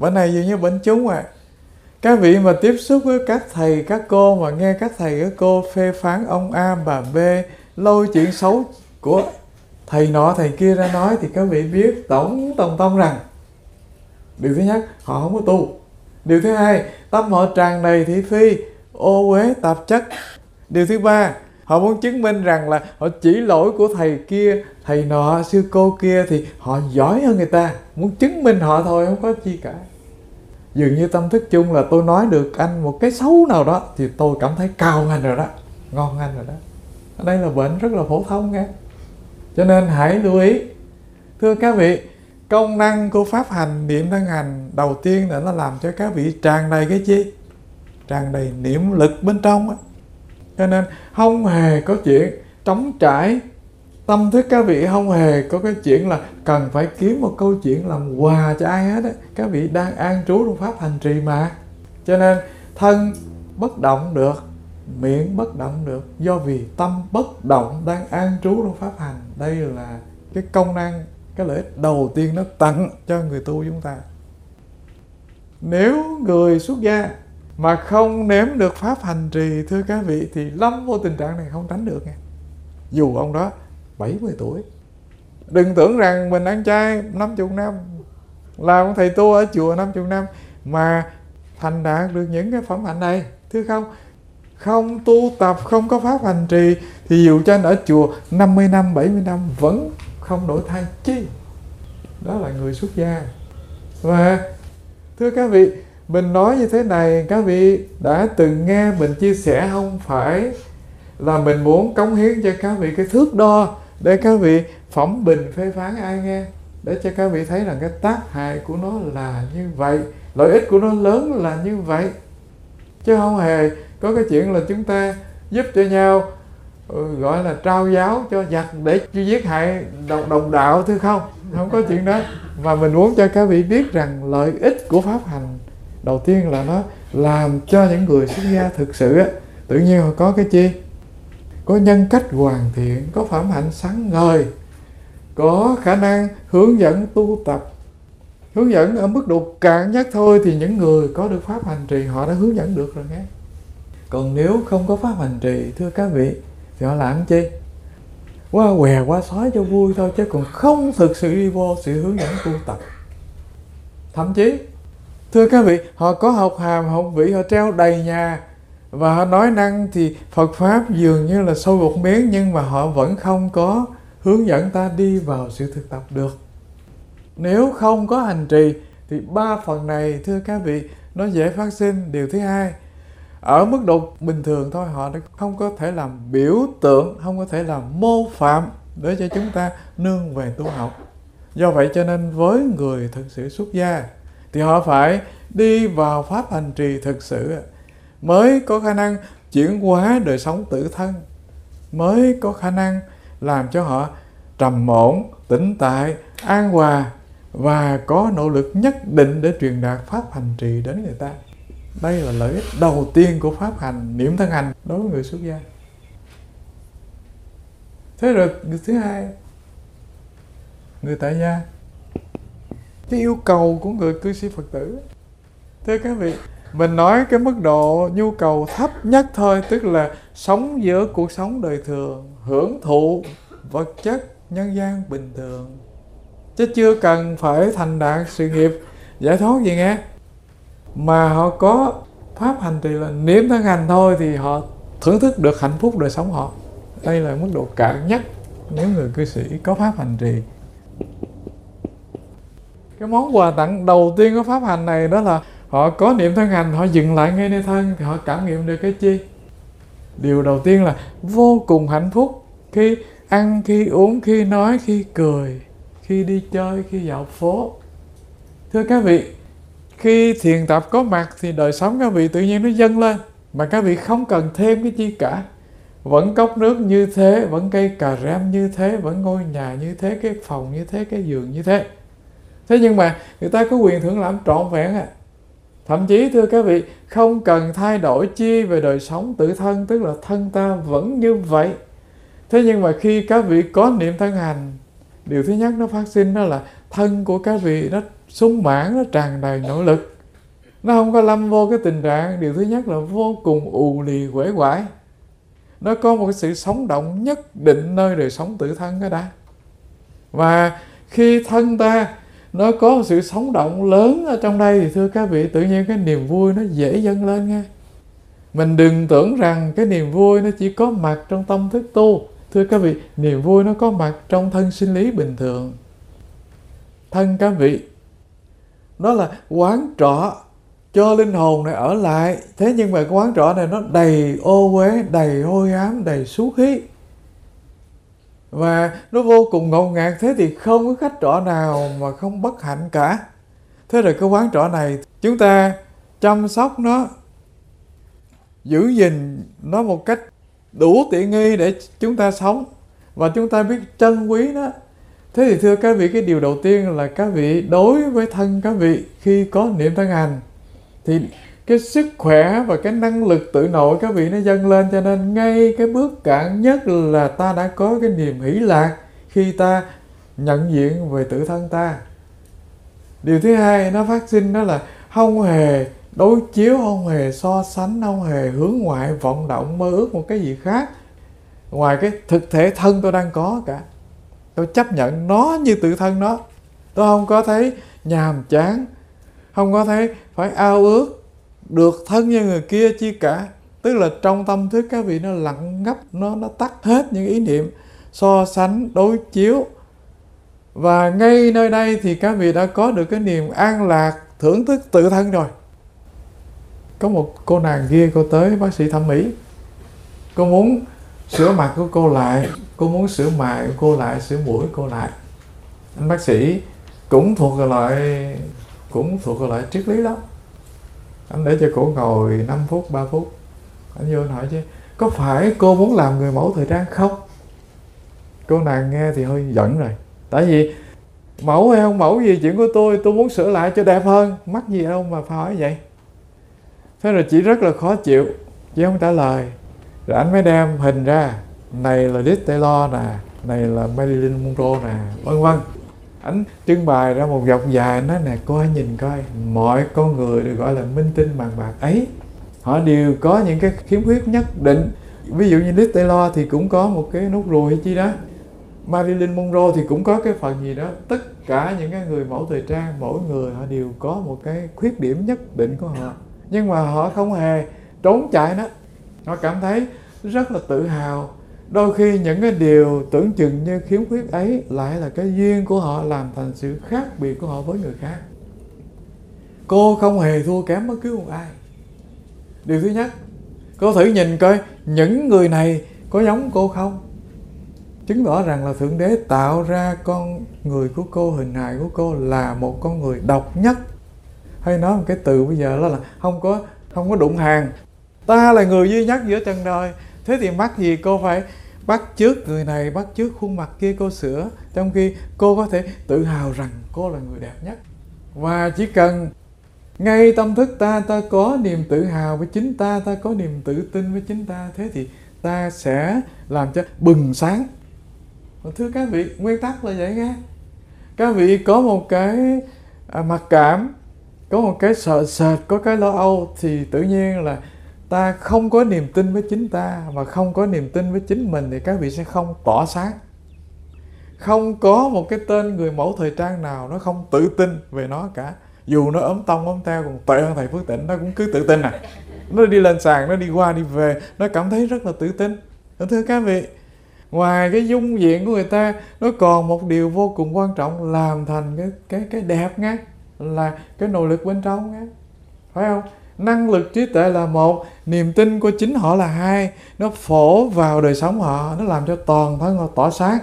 Bệnh này dường như bệnh chúng à. Các vị mà tiếp xúc với các thầy, các cô, mà nghe các thầy, các cô phê phán ông A, bà B, lôi chuyện xấu của thầy nọ, thầy kia ra nói, thì các vị biết tổng tòng tông rằng điều thứ nhất, họ không có tu. Điều thứ hai, tâm họ tràn đầy thị phi, ô uế, tạp chất. Điều thứ ba, họ muốn chứng minh rằng là họ chỉ lỗi của thầy kia, thầy nọ, sư cô kia thì họ giỏi hơn người ta. Muốn chứng minh họ thôi, không có chi cả. Dường như tâm thức chung là tôi nói được anh một cái xấu nào đó thì tôi cảm thấy cao anh rồi đó, ngon anh rồi đó. Đây là bệnh rất là phổ thông nghe. Cho nên hãy lưu ý. Thưa các vị, công năng của pháp hành niệm thân hành đầu tiên là nó làm cho các vị tràn đầy cái chi? Tràn đầy niệm lực bên trong á. Cho nên không hề có chuyện trống trải. Tâm thức các vị không hề có cái chuyện là cần phải kiếm một câu chuyện làm quà cho ai hết á. Các vị đang an trú trong pháp hành trì mà. Cho nên thân bất động được, miệng bất động được, do vì tâm bất động đang an trú trong pháp hành. Đây là cái công năng, cái lợi ích đầu tiên nó tặng cho người tu chúng ta. Nếu người xuất gia mà không nếm được pháp hành trì, thưa các vị, thì lâm vô tình trạng này không tránh được nha. Dù ông đó bảy mươi tuổi. Đừng tưởng rằng mình ăn chay năm mươi năm, làm thầy tu ở chùa năm mươi năm mà thành đạt được những cái phẩm hạnh này. Thưa không, không tu tập, không có pháp hành trì thì dù cho anh ở chùa năm mươi năm, bảy mươi năm vẫn không đổi thay chi. Đó là người xuất gia. Và thưa các vị, mình nói như thế này, các vị đã từng nghe mình chia sẻ, không phải là mình muốn cống hiến cho các vị cái thước đo để các vị phẩm bình phê phán ai nghe, để cho các vị thấy rằng cái tác hại của nó là như vậy, lợi ích của nó lớn là như vậy. Chứ không hề có cái chuyện là chúng ta giúp cho nhau, ừ, gọi là trao giáo cho giặc để giết hại đồng, đồng đạo, thưa không? Không có chuyện đó. Mà mình muốn cho các vị biết rằng lợi ích của pháp hành đầu tiên là nó làm cho những người xuất gia thực sự á, tự nhiên họ có cái chi? Có nhân cách hoàn thiện, có phẩm hạnh sáng ngời, có khả năng hướng dẫn tu tập. Hướng dẫn ở mức độ cạn nhất thôi thì những người có được pháp hành trì họ đã hướng dẫn được rồi nghe. Còn nếu không có pháp hành trì, thưa các vị, thì họ làm chi? Qua què qua sói cho vui thôi, chứ còn không thực sự đi vô sự hướng dẫn tu tập. Thậm chí, thưa các vị, họ có học hàm, học vị, họ treo đầy nhà, và họ nói năng thì Phật Pháp dường như là sôi một miếng, nhưng mà họ vẫn không có hướng dẫn ta đi vào sự thực tập được. Nếu không có hành trì thì ba phần này, thưa các vị, nó dễ phát sinh. Điều thứ hai, ở mức độ bình thường thôi, họ không có thể làm biểu tượng, không có thể làm mô phạm để cho chúng ta nương về tu học. Do vậy cho nên với người thực sự xuất gia thì họ phải đi vào pháp hành trì thực sự mới có khả năng chuyển hóa đời sống tự thân, mới có khả năng làm cho họ trầm ổn, tĩnh tại, an hòa và có nỗ lực nhất định để truyền đạt pháp hành trì đến người ta. Đây là lợi ích đầu tiên của pháp hành niệm thân hành đối với người xuất gia. Thế rồi người thứ hai, người tại gia. Cái yêu cầu của người cư sĩ Phật tử, thưa các vị, mình nói cái mức độ nhu cầu thấp nhất thôi, tức là sống giữa cuộc sống đời thường, hưởng thụ vật chất nhân gian bình thường, chứ chưa cần phải thành đạt sự nghiệp giải thoát gì nghe. Mà họ có pháp hành trì là niệm thân hành thôi thì họ thưởng thức được hạnh phúc đời sống họ. Đây là mức độ cạn nhất nếu người cư sĩ có pháp hành trì. Cái món quà tặng đầu tiên của pháp hành này đó là họ có niệm thân hành, họ dừng lại ngay nơi thân thì họ cảm nghiệm được cái chi? Điều đầu tiên là vô cùng hạnh phúc khi ăn, khi uống, khi nói, khi cười, khi đi chơi, khi dạo phố. Thưa các vị, khi thiền tập có mặt thì đời sống các vị tự nhiên nó dâng lên, mà các vị không cần thêm cái chi cả. Vẫn cốc nước như thế, vẫn cây cà rem như thế, vẫn ngôi nhà như thế, cái phòng như thế, cái giường như thế. Thế nhưng mà người ta có quyền thưởng lãm trọn vẹn à. Thậm chí thưa các vị, không cần thay đổi chi về đời sống tự thân, tức là thân ta vẫn như vậy. Thế nhưng mà khi các vị có niệm thân hành, điều thứ nhất nó phát sinh đó là thân của các vị nó sung mãn, nó tràn đầy nội lực, nó không có lâm vô cái tình trạng điều thứ nhất là vô cùng ù lì uể oải. Nó có một cái sự sống động nhất định nơi đời sống tự thân cái đã. Và khi thân ta nó có một sự sống động lớn ở trong đây thì thưa các vị, tự nhiên cái niềm vui nó dễ dâng lên nha. Mình đừng tưởng rằng cái niềm vui nó chỉ có mặt trong tâm thức tu. Thưa các vị, niềm vui nó có mặt trong thân sinh lý bình thường. Thân các vị, đó là quán trọ cho linh hồn này ở lại. Thế nhưng mà cái quán trọ này nó đầy ô uế, đầy hôi ám, đầy xú khí, và nó vô cùng ngột ngạt. Thế thì không có khách trọ nào mà không bất hạnh cả. Thế rồi cái quán trọ này chúng ta chăm sóc nó, giữ gìn nó một cách đủ tiện nghi để chúng ta sống, và chúng ta biết trân quý nó. Thế thì thưa các vị, cái điều đầu tiên là các vị đối với thân các vị khi có niệm thân hành thì cái sức khỏe và cái năng lực tự nội các vị nó dâng lên. Cho nên ngay cái bước cạn nhất là ta đã có cái niềm hỷ lạc khi ta nhận diện về tự thân ta. Điều thứ hai nó phát sinh đó là không hề đối chiếu, không hề so sánh, không hề hướng ngoại vọng động mơ ước một cái gì khác ngoài cái thực thể thân tôi đang có cả. Tôi chấp nhận nó như tự thân nó. Tôi không có thấy nhàm chán, không có thấy phải ao ước được thân như người kia chi cả. Tức là trong tâm thức các vị nó lặng ngắt, nó nó tắt hết những ý niệm so sánh, đối chiếu. Và ngay nơi đây thì các vị đã có được cái niềm an lạc, thưởng thức tự thân rồi. Có một cô nàng kia, cô tới bác sĩ thẩm mỹ. Cô muốn sửa mặt của cô lại, cô muốn sửa mày của cô lại, sửa mũi của cô lại. Anh bác sĩ cũng thuộc loại cũng thuộc loại triết lý lắm. Anh để cho cô ngồi năm phút, ba phút. Anh vô anh hỏi chứ, có phải cô muốn làm người mẫu thời trang không? Cô nàng nghe thì hơi giận rồi. Tại vì mẫu hay không mẫu gì chuyện của tôi, tôi muốn sửa lại cho đẹp hơn. Mắc gì đâu mà phải hỏi vậy. Thế rồi chị rất là khó chịu, chị không trả lời. Rồi anh mới đem hình ra, này là Liz Taylor nè, này là Marilyn Monroe nè, vân vân. Anh trưng bày ra một dọc dài, nói nè, cô hãy nhìn coi, mọi con người được gọi là minh tinh bằng bạc ấy, họ đều có những cái khiếm khuyết nhất định. Ví dụ như Liz Taylor thì cũng có một cái nốt ruồi hay chi đó, Marilyn Monroe thì cũng có cái phần gì đó. Tất cả những cái người mẫu thời trang, mỗi người họ đều có một cái khuyết điểm nhất định của họ, nhưng mà họ không hề trốn chạy nó. Họ cảm thấy rất là tự hào. Đôi khi những cái điều tưởng chừng như khiếm khuyết ấy lại là cái duyên của họ, làm thành sự khác biệt của họ với người khác. Cô không hề thua kém bất cứ một ai. Điều thứ nhất, cô thử nhìn coi những người này có giống cô không? Chứng tỏ rằng là Thượng Đế tạo ra con người của cô, hình hài của cô là một con người độc nhất. Hay nói một cái từ bây giờ đó là không có không có đụng hàng. Ta là người duy nhất giữa trần đời. Thế thì mắc gì cô phải bắt chước người này, bắt chước khuôn mặt kia cô sửa, trong khi cô có thể tự hào rằng cô là người đẹp nhất. Và chỉ cần ngay tâm thức ta, ta có niềm tự hào với chính ta, ta có niềm tự tin với chính ta, thế thì ta sẽ làm cho bừng sáng. Thưa các vị, nguyên tắc là vậy nghe. Các vị có một cái à, mặc cảm, có một cái sợ sệt, có cái lo âu, thì tự nhiên là ta không có niềm tin với chính ta, và không có niềm tin với chính mình thì các vị sẽ không tỏa sáng. Không có một cái tên người mẫu thời trang nào nó không tự tin về nó cả. Dù nó ốm tông ốm teo còn tệ hơn thầy Phước Tịnh, nó cũng cứ tự tin à. Nó đi lên sàn, nó đi qua đi về, nó cảm thấy rất là tự tin. Thưa các vị, ngoài cái dung diện của người ta, nó còn một điều vô cùng quan trọng làm thành cái cái cái đẹp nghe, là cái nội lực bên trong nghe, phải không? Năng lực trí tuệ là một, niềm tin của chính họ là hai. Nó phổ vào đời sống họ, nó làm cho toàn thân họ tỏa sáng.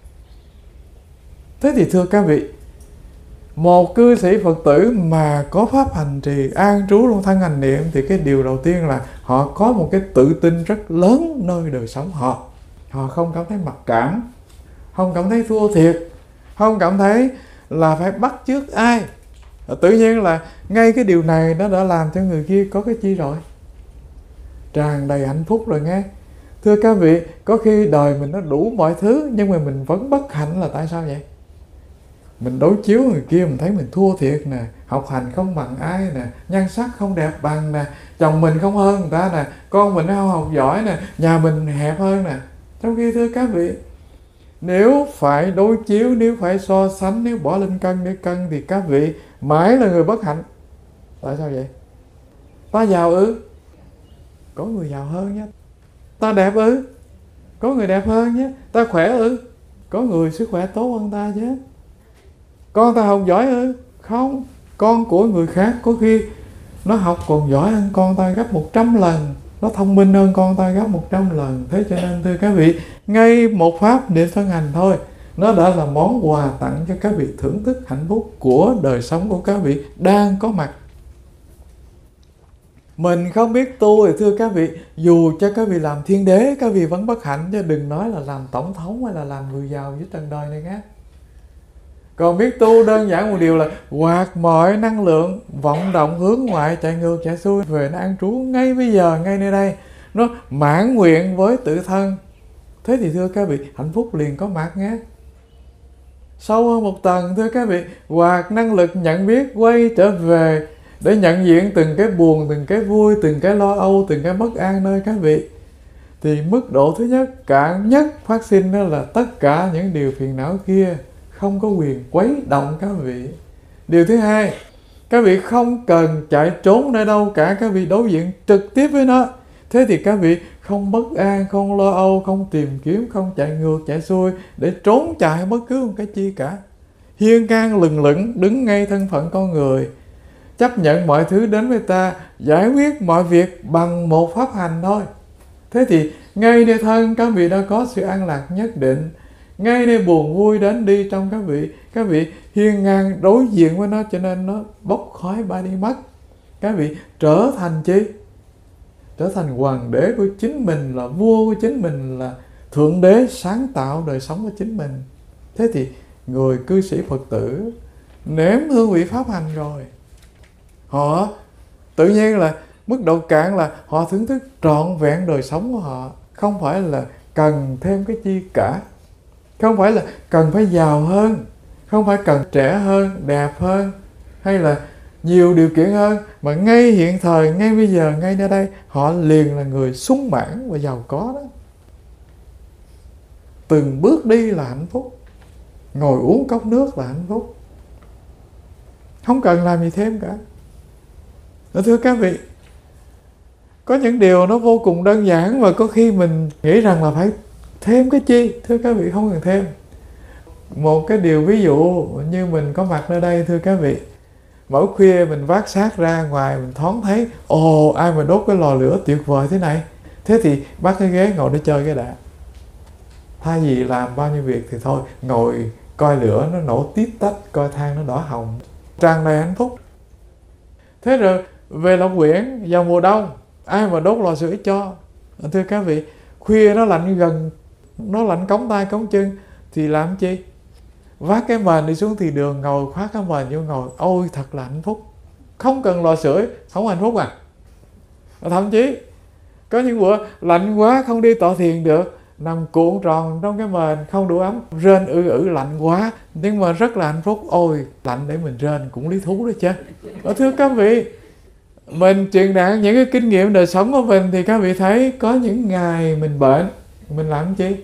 Thế thì thưa các vị, một cư sĩ Phật tử mà có pháp hành trì an trú trong thân hành niệm thì cái điều đầu tiên là họ có một cái tự tin rất lớn nơi đời sống họ. Họ không cảm thấy mặc cảm, không cảm thấy thua thiệt, không cảm thấy là phải bắt chước ai. Tự nhiên là ngay cái điều này nó đã làm cho người kia có cái chi rồi? Tràn đầy hạnh phúc rồi nghe. Thưa các vị, có khi đời mình nó đủ mọi thứ nhưng mà mình vẫn bất hạnh là tại sao vậy? Mình đối chiếu người kia mình thấy mình thua thiệt nè, học hành không bằng ai nè, nhan sắc không đẹp bằng nè, chồng mình không hơn người ta nè, con mình không học giỏi nè, nhà mình hẹp hơn nè. Trong khi thưa các vị, nếu phải đối chiếu, nếu phải so sánh, nếu bỏ lên cân để cân thì các vị mãi là người bất hạnh. Tại sao vậy? Ta giàu ư? Có người giàu hơn nhé. Ta đẹp ư? Có người đẹp hơn nhé. Ta khỏe ư? Có người sức khỏe tốt hơn ta chứ. Con ta học giỏi ư? Không. Con của người khác có khi nó học còn giỏi hơn con ta gấp một trăm lần, nó thông minh hơn con ta gấp một trăm lần. Thế cho nên thưa các vị, ngay một pháp niệm thân hành thôi, nó đã là món quà tặng cho các vị thưởng thức hạnh phúc của đời sống của các vị đang có mặt. Mình không biết tu thì thưa các vị, dù cho các vị làm thiên đế, các vị vẫn bất hạnh, chứ đừng nói là làm tổng thống hay là làm người giàu với trần đời này khác. Còn biết tu đơn giản một điều là quạt mọi năng lượng vọng động hướng ngoại, chạy ngược chạy xuôi về nó an trú ngay bây giờ, ngay nơi đây, nó mãn nguyện với tự thân. Thế thì thưa các vị, hạnh phúc liền có mặt nhé. Sâu hơn một tầng thưa các vị, quạt năng lực nhận biết quay trở về để nhận diện từng cái buồn, từng cái vui, từng cái lo âu, từng cái bất an nơi các vị. Thì mức độ thứ nhất, cạn nhất phát sinh đó là tất cả những điều phiền não kia không có quyền quấy động các vị. Điều thứ hai, các vị không cần chạy trốn nơi đâu cả, các vị đối diện trực tiếp với nó. Thế thì các vị không bất an, không lo âu, không tìm kiếm, không chạy ngược chạy xuôi để trốn chạy bất cứ một cái chi cả. Hiên ngang lừng lững đứng ngay thân phận con người, chấp nhận mọi thứ đến với ta, giải quyết mọi việc bằng một pháp hành thôi. Thế thì ngay nơi thân các vị đã có sự an lạc nhất định. Ngay nơi buồn vui đến đi trong các vị, các vị hiên ngang đối diện với nó, cho nên nó bốc khói bay đi mất. Các vị trở thành chi? Trở thành hoàng đế của chính mình, là vua của chính mình, là thượng đế sáng tạo đời sống của chính mình. Thế thì người cư sĩ Phật tử nếm hương vị pháp hành rồi, họ tự nhiên là mức độ cạn là họ thưởng thức trọn vẹn đời sống của họ, không phải là cần thêm cái chi cả, không phải là cần phải giàu hơn, không phải cần trẻ hơn, đẹp hơn, hay là nhiều điều kiện hơn, mà ngay hiện thời, ngay bây giờ, ngay nơi đây, họ liền là người sung mãn và giàu có đó. Từng bước đi là hạnh phúc, ngồi uống cốc nước là hạnh phúc, không cần làm gì thêm cả. Thưa các vị, có những điều nó vô cùng đơn giản và có khi mình nghĩ rằng là phải thêm cái chi. Thưa các vị, không cần thêm. Một cái điều ví dụ như mình có mặt nơi đây, thưa các vị, mỗi khuya mình vác xác ra ngoài, mình thoáng thấy ồ, ai mà đốt cái lò lửa tuyệt vời thế này, thế thì bắt cái ghế ngồi để chơi cái đã. Thay vì làm bao nhiêu việc thì thôi, ngồi coi lửa nó nổ tít tách, coi than nó đỏ hồng, tràn đầy hạnh phúc. Thế rồi về Long Quyển vào mùa đông, ai mà đốt lò sưởi cho. Thưa các vị, khuya nó lạnh gần, nó lạnh cống tay cống chân thì làm chi? Vác cái mền đi xuống thì đường, ngồi khoác cái mền vô ngồi, ôi thật là hạnh phúc. Không cần lò sưởi, không hạnh phúc à? Thậm chí có những bữa lạnh quá không đi tọa thiền được, nằm cuộn tròn trong cái mền không đủ ấm, rên ư ử lạnh quá, nhưng mà rất là hạnh phúc. Ôi lạnh để mình rên cũng lý thú đó chứ. Thưa các vị, mình truyền đạt những cái kinh nghiệm đời sống của mình thì các vị thấy có những ngày mình bệnh, mình làm chi?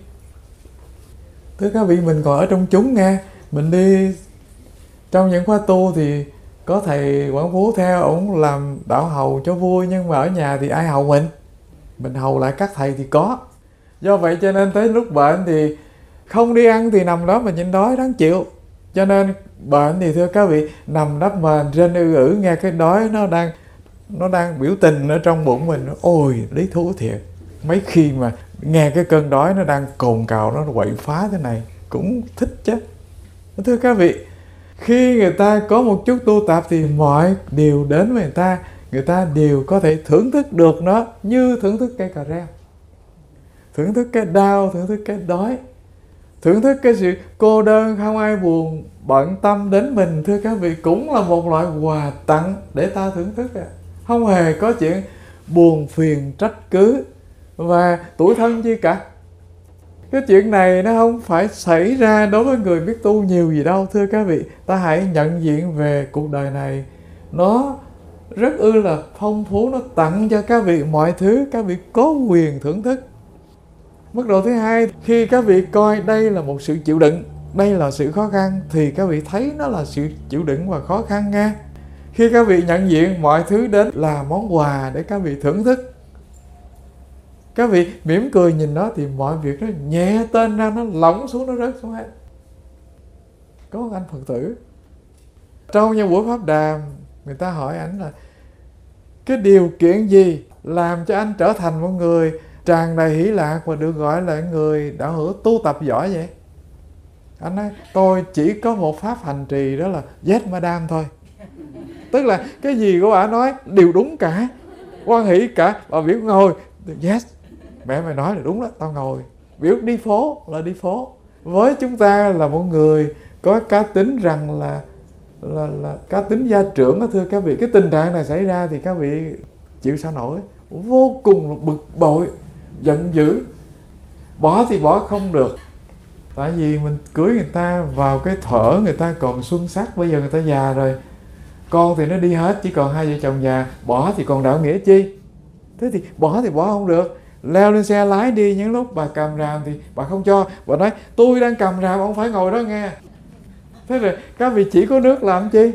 Thưa các vị, mình còn ở trong chúng nghe, mình đi trong những khóa tu thì có thầy Quảng Phú theo, ổng làm đạo hầu cho vui, nhưng mà ở nhà thì ai hầu mình? Mình hầu lại các thầy thì có. Do vậy cho nên tới lúc bệnh thì không đi ăn thì nằm đó mà nhịn đói đáng chịu. Cho nên bệnh thì thưa các vị, nằm đắp mền rên ư ử, nghe cái đói nó đang nó đang biểu tình ở trong bụng mình, ôi lý thú thiệt. Mấy khi mà nghe cái cơn đói nó đang cồn cào, nó quậy phá thế này cũng thích chứ. Thưa các vị, khi người ta có một chút tu tập thì mọi điều đến với người ta, người ta đều có thể thưởng thức được nó như thưởng thức cây cà reo, thưởng thức cái đau, thưởng thức cái đói, thưởng thức cái sự cô đơn, không ai buồn bận tâm đến mình. Thưa các vị, cũng là một loại quà tặng để ta thưởng thức à. Không hề có chuyện buồn phiền trách cứ và tủi thân chi cả. Cái chuyện này nó không phải xảy ra đối với người biết tu nhiều gì đâu, thưa các vị. Ta hãy nhận diện về cuộc đời này, nó rất ư là phong phú, nó tặng cho các vị mọi thứ các vị có quyền thưởng thức. Mức độ thứ hai, khi các vị coi đây là một sự chịu đựng, đây là sự khó khăn, thì các vị thấy nó là sự chịu đựng và khó khăn nha. Khi các vị nhận diện mọi thứ đến là món quà để các vị thưởng thức, các vị mỉm cười nhìn nó, thì mọi việc nó nhẹ tên ra, nó lỏng xuống, nó rớt xuống hết. Có một anh Phật tử trong những buổi pháp đàm, người ta hỏi ảnh là cái điều kiện gì làm cho anh trở thành một người tràn đầy hỷ lạc và được gọi là người đạo hữu tu tập giỏi vậy? Anh nói tôi chỉ có một pháp hành trì, đó là yes madam thôi. Tức là cái gì của bà nói đều đúng cả, hoan hỷ cả. Bà biểu ngồi, yes, mẹ mày nói là đúng đó, tao ngồi. Biểu đi phố là đi phố. Với chúng ta là một người có cá tính rằng là là, là cá tính gia trưởng đó, thưa các vị. Cái tình trạng này xảy ra thì các vị chịu sao nổi, vô cùng là bực bội, giận dữ. Bỏ thì bỏ không được, tại vì mình cưới người ta vào cái thở người ta còn xuân sắc, bây giờ người ta già rồi, con thì nó đi hết, chỉ còn hai vợ chồng già. Bỏ thì còn đạo nghĩa chi? Thế thì bỏ thì bỏ không được. Leo lên xe lái đi, những lúc bà cầm ràm thì bà không cho. Bà nói tôi đang cầm ràm, ông phải ngồi đó nghe. Thế rồi các vị chỉ có nước làm chi?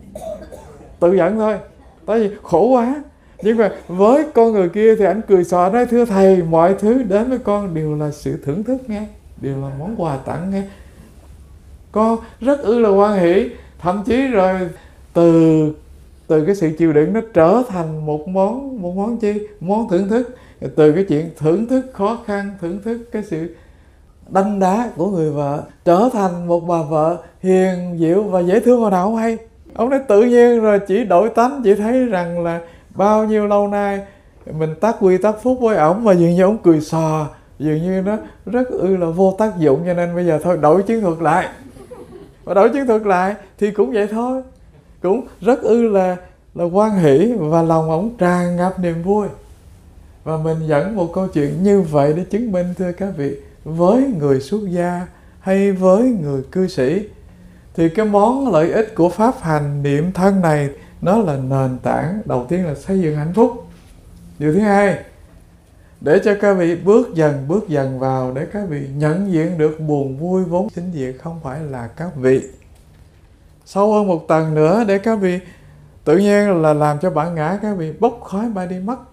Tự giận thôi, tại vì khổ quá. Nhưng mà với con người kia thì ảnh cười xòa nói thưa thầy, mọi thứ đến với con đều là sự thưởng thức nghe, đều là món quà tặng nghe. Con rất ư là hoan hỷ. Thậm chí rồi từ từ cái sự chịu đựng nó trở thành một món một món chi? Món thưởng thức. Từ cái chuyện thưởng thức khó khăn, thưởng thức cái sự đanh đá của người vợ, trở thành một bà vợ hiền diệu và dễ thương hồi nào không hay. Ông nói tự nhiên rồi chỉ đổi tánh, chỉ thấy rằng là bao nhiêu lâu nay mình tác quy tác phúc với ổng mà dường như ổng cười xò, dường như nó rất ư là vô tác dụng, cho nên bây giờ thôi đổi chiến thuật lại. Và đổi chiến thuật lại thì cũng vậy thôi, cũng rất ư là là hoan hỷ và lòng ổng tràn ngập niềm vui. Và mình dẫn một câu chuyện như vậy để chứng minh, thưa các vị, với người xuất gia hay với người cư sĩ thì cái món lợi ích của pháp hành niệm thân này nó là nền tảng đầu tiên là xây dựng hạnh phúc. Điều thứ hai, để cho các vị bước dần bước dần vào, để các vị nhận diện được buồn vui vốn chính diện không phải là các vị. Sâu hơn một tầng nữa, để các vị tự nhiên là làm cho bản ngã các vị bốc khói bay đi mất.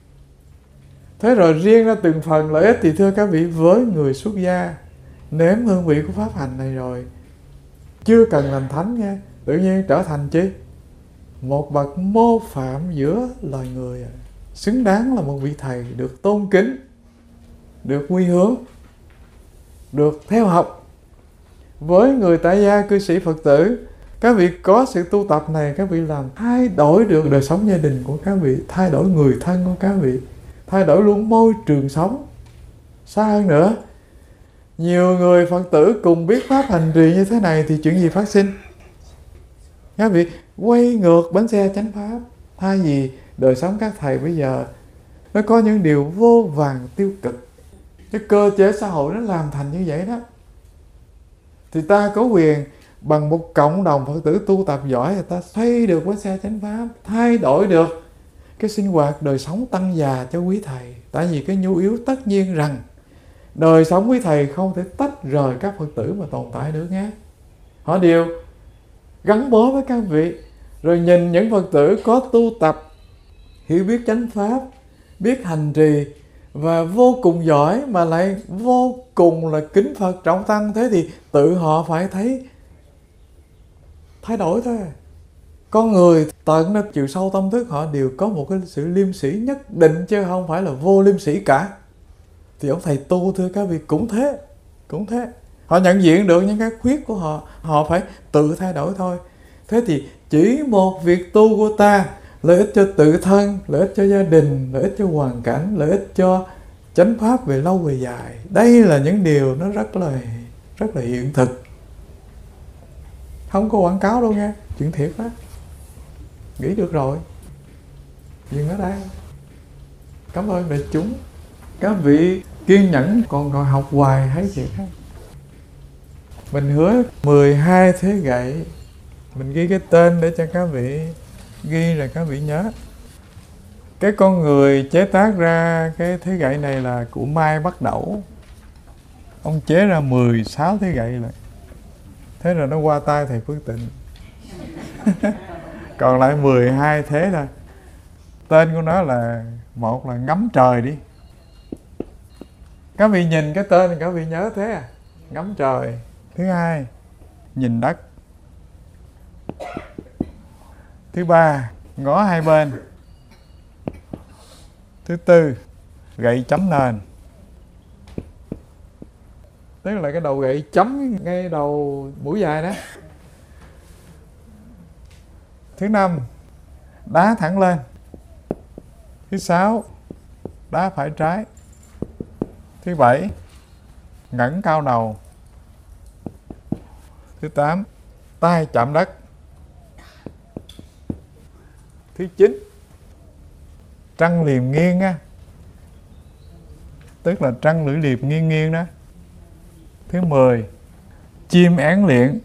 Thế rồi riêng ra từng phần lợi ích thì thưa các vị, với người xuất gia nếm hương vị của pháp hành này rồi, chưa cần làm thánh nha, tự nhiên trở thành chi? Một bậc mô phạm giữa loài người, xứng đáng là một vị thầy được tôn kính, được quy hướng, được theo học. Với người tại gia cư sĩ Phật tử, các vị có sự tu tập này, các vị làm thay đổi được đời sống gia đình của các vị, thay đổi người thân của các vị, thay đổi luôn môi trường sống. Xa hơn nữa, nhiều người Phật tử cùng biết pháp hành trì như thế này thì chuyện gì phát sinh? Các vị quay ngược bánh xe chánh pháp. Thay vì đời sống các thầy bây giờ nó có những điều vô vàn tiêu cực, cái cơ chế xã hội nó làm thành như vậy đó, thì ta có quyền bằng một cộng đồng Phật tử tu tập giỏi, người ta xoay được bánh xe chánh pháp, thay đổi được cái sinh hoạt đời sống tăng già cho quý thầy. Tại vì cái nhu yếu tất nhiên rằng đời sống quý thầy không thể tách rời các Phật tử mà tồn tại được nghe. Họ đều gắn bó với các vị. Rồi nhìn những Phật tử có tu tập, hiểu biết chánh pháp, biết hành trì và vô cùng giỏi, mà lại vô cùng là kính Phật trọng tăng, thế thì tự họ phải thấy thay đổi thôi. Con người tận nó chiều sâu tâm thức họ đều có một cái sự liêm sĩ nhất định, chứ không phải là vô liêm sĩ cả. Thì ông thầy tu, thưa các vị, cũng thế, cũng thế. Họ nhận diện được những cái khuyết của họ, họ phải tự thay đổi thôi. Thế thì chỉ một việc tu của ta, lợi ích cho tự thân, lợi ích cho gia đình, lợi ích cho hoàn cảnh, lợi ích cho chánh pháp về lâu về dài. Đây là những điều nó rất là rất là hiện thực, không có quảng cáo đâu nha, chuyện thiệt đó. Nghĩ được rồi, dừng ở đây. Cảm ơn đại chúng. Các vị kiên nhẫn còn còn học hoài thấy chuyện khác. Mình hứa mười hai thế gậy, mình ghi cái tên để cho các vị ghi rồi các vị nhớ. Cái con người chế tác ra cái thế gậy này là của Mai Bắc Đẩu. Ông chế ra mười sáu thế gậy lại. Thế rồi nó qua tay thầy Phước Tịnh. Còn lại mười hai thế thôi. Tên của nó là, một là ngắm trời đi. Các vị nhìn cái tên thì các vị nhớ thế à? Ngắm trời. Thứ hai, nhìn đất. Thứ ba, ngó hai bên. Thứ tư, gậy chấm nền. Tức là cái đầu gậy chấm ngay đầu mũi dài đó. Thứ năm, đá thẳng lên. Thứ sáu, đá phải trái. Thứ bảy, ngẩng cao đầu. Thứ tám, tay chạm đất. Thứ chín, trăng liềm nghiêng á, tức là trăng lưỡi liềm nghiêng nghiêng đó. Thứ mười, chim én liệng.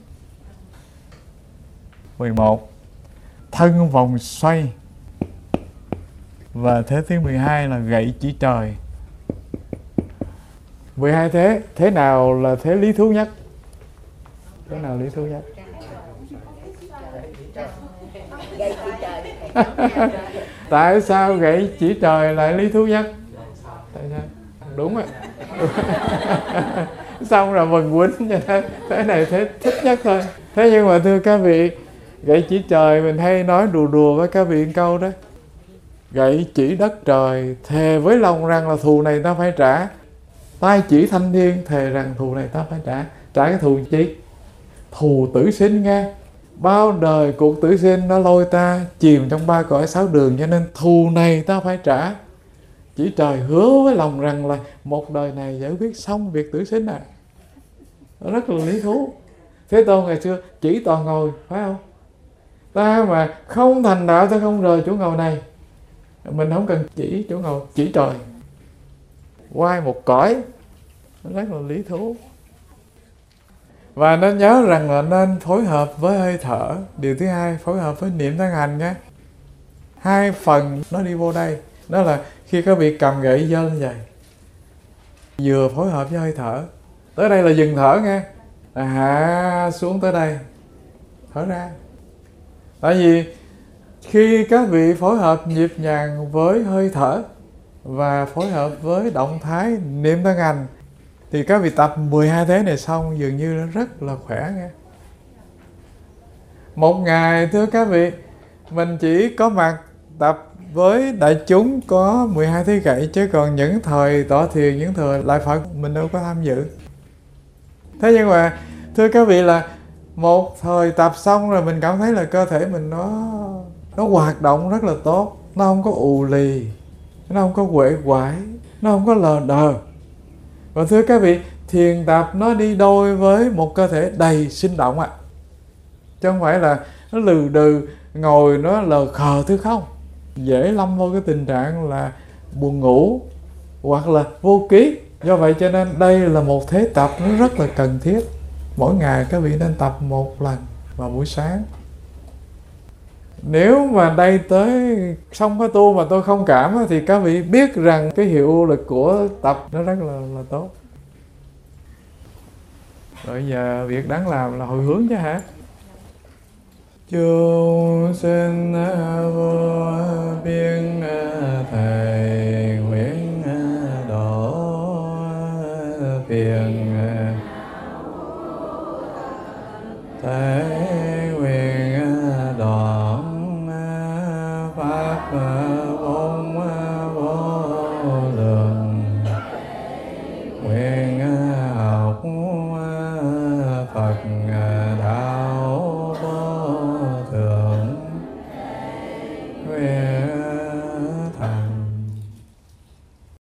mười một, thân vòng xoay. Và thế thứ mười hai là gậy chỉ trời. mười hai thế, thế nào là thế lý thú nhất? Thế nào lý thú nhất? Tại sao gậy chỉ trời lại lý thú nhất? Tại sao? Đúng rồi. Xong rồi mừng quýnh cho thế, thế này thế thích nhất thôi. Thế nhưng mà thưa các vị, gậy chỉ trời mình hay nói đùa đùa với các vị một câu đó. Gậy chỉ đất trời, thề với lòng rằng là thù này ta phải trả. Tai chỉ thanh thiên, thề rằng thù này ta phải trả. Trả cái thù chi? Thù tử sinh nghe. Bao đời cuộc tử sinh nó lôi ta chìm trong ba cõi sáu đường, cho nên thù này ta phải trả. Chỉ trời hứa với lòng rằng là một đời này giải quyết xong việc tử sinh à. Nó rất là lý thú. Thế Tôn ngày xưa chỉ toàn ngồi, phải không? Ta mà không thành đạo, ta không rời chỗ ngồi này. Mình không cần chỉ chỗ ngồi, chỉ trời. Quay một cõi. Nó rất là lý thú. Và nên nhớ rằng là nên phối hợp với hơi thở. Điều thứ hai, phối hợp với niệm thân hành nhé. Hai phần nó đi vô đây. Đó là khi các vị cầm gậy giơ lên vậy, vừa phối hợp với hơi thở. Tới đây là dừng thở nghe. À, hạ xuống tới đây, thở ra. Tại vì khi các vị phối hợp nhịp nhàng với hơi thở và phối hợp với động thái niệm thân hành, thì các vị tập mười hai thế này xong dường như nó rất là khỏe nghe. Một ngày thưa các vị, mình chỉ có mặt tập với đại chúng có mười hai thế gậy, chứ còn những thời tọa thiền, những thời lại Phật mình đâu có tham dự. Thế nhưng mà thưa các vị là một thời tập xong rồi mình cảm thấy là cơ thể mình nó nó hoạt động rất là tốt, nó không có ù lì, nó không có uể oải, nó không có lờ đờ. Và thưa các vị, thiền tập nó đi đôi với một cơ thể đầy sinh động ạ. À. Chứ không phải là nó lừ đừ, ngồi nó lờ khờ thứ không. Dễ lâm vô cái tình trạng là buồn ngủ hoặc là vô ký. Do vậy cho nên đây là một thế tập nó rất là cần thiết. Mỗi ngày các vị nên tập một lần vào buổi sáng. Nếu mà đây tới xong cái tu mà tôi không cảm thì các vị biết rằng cái hiệu lực của tập nó rất là, là tốt. Rồi giờ việc đáng làm là hồi hướng chứ hả? Chúng sinh vô biên thầy nguyện độ phiền thế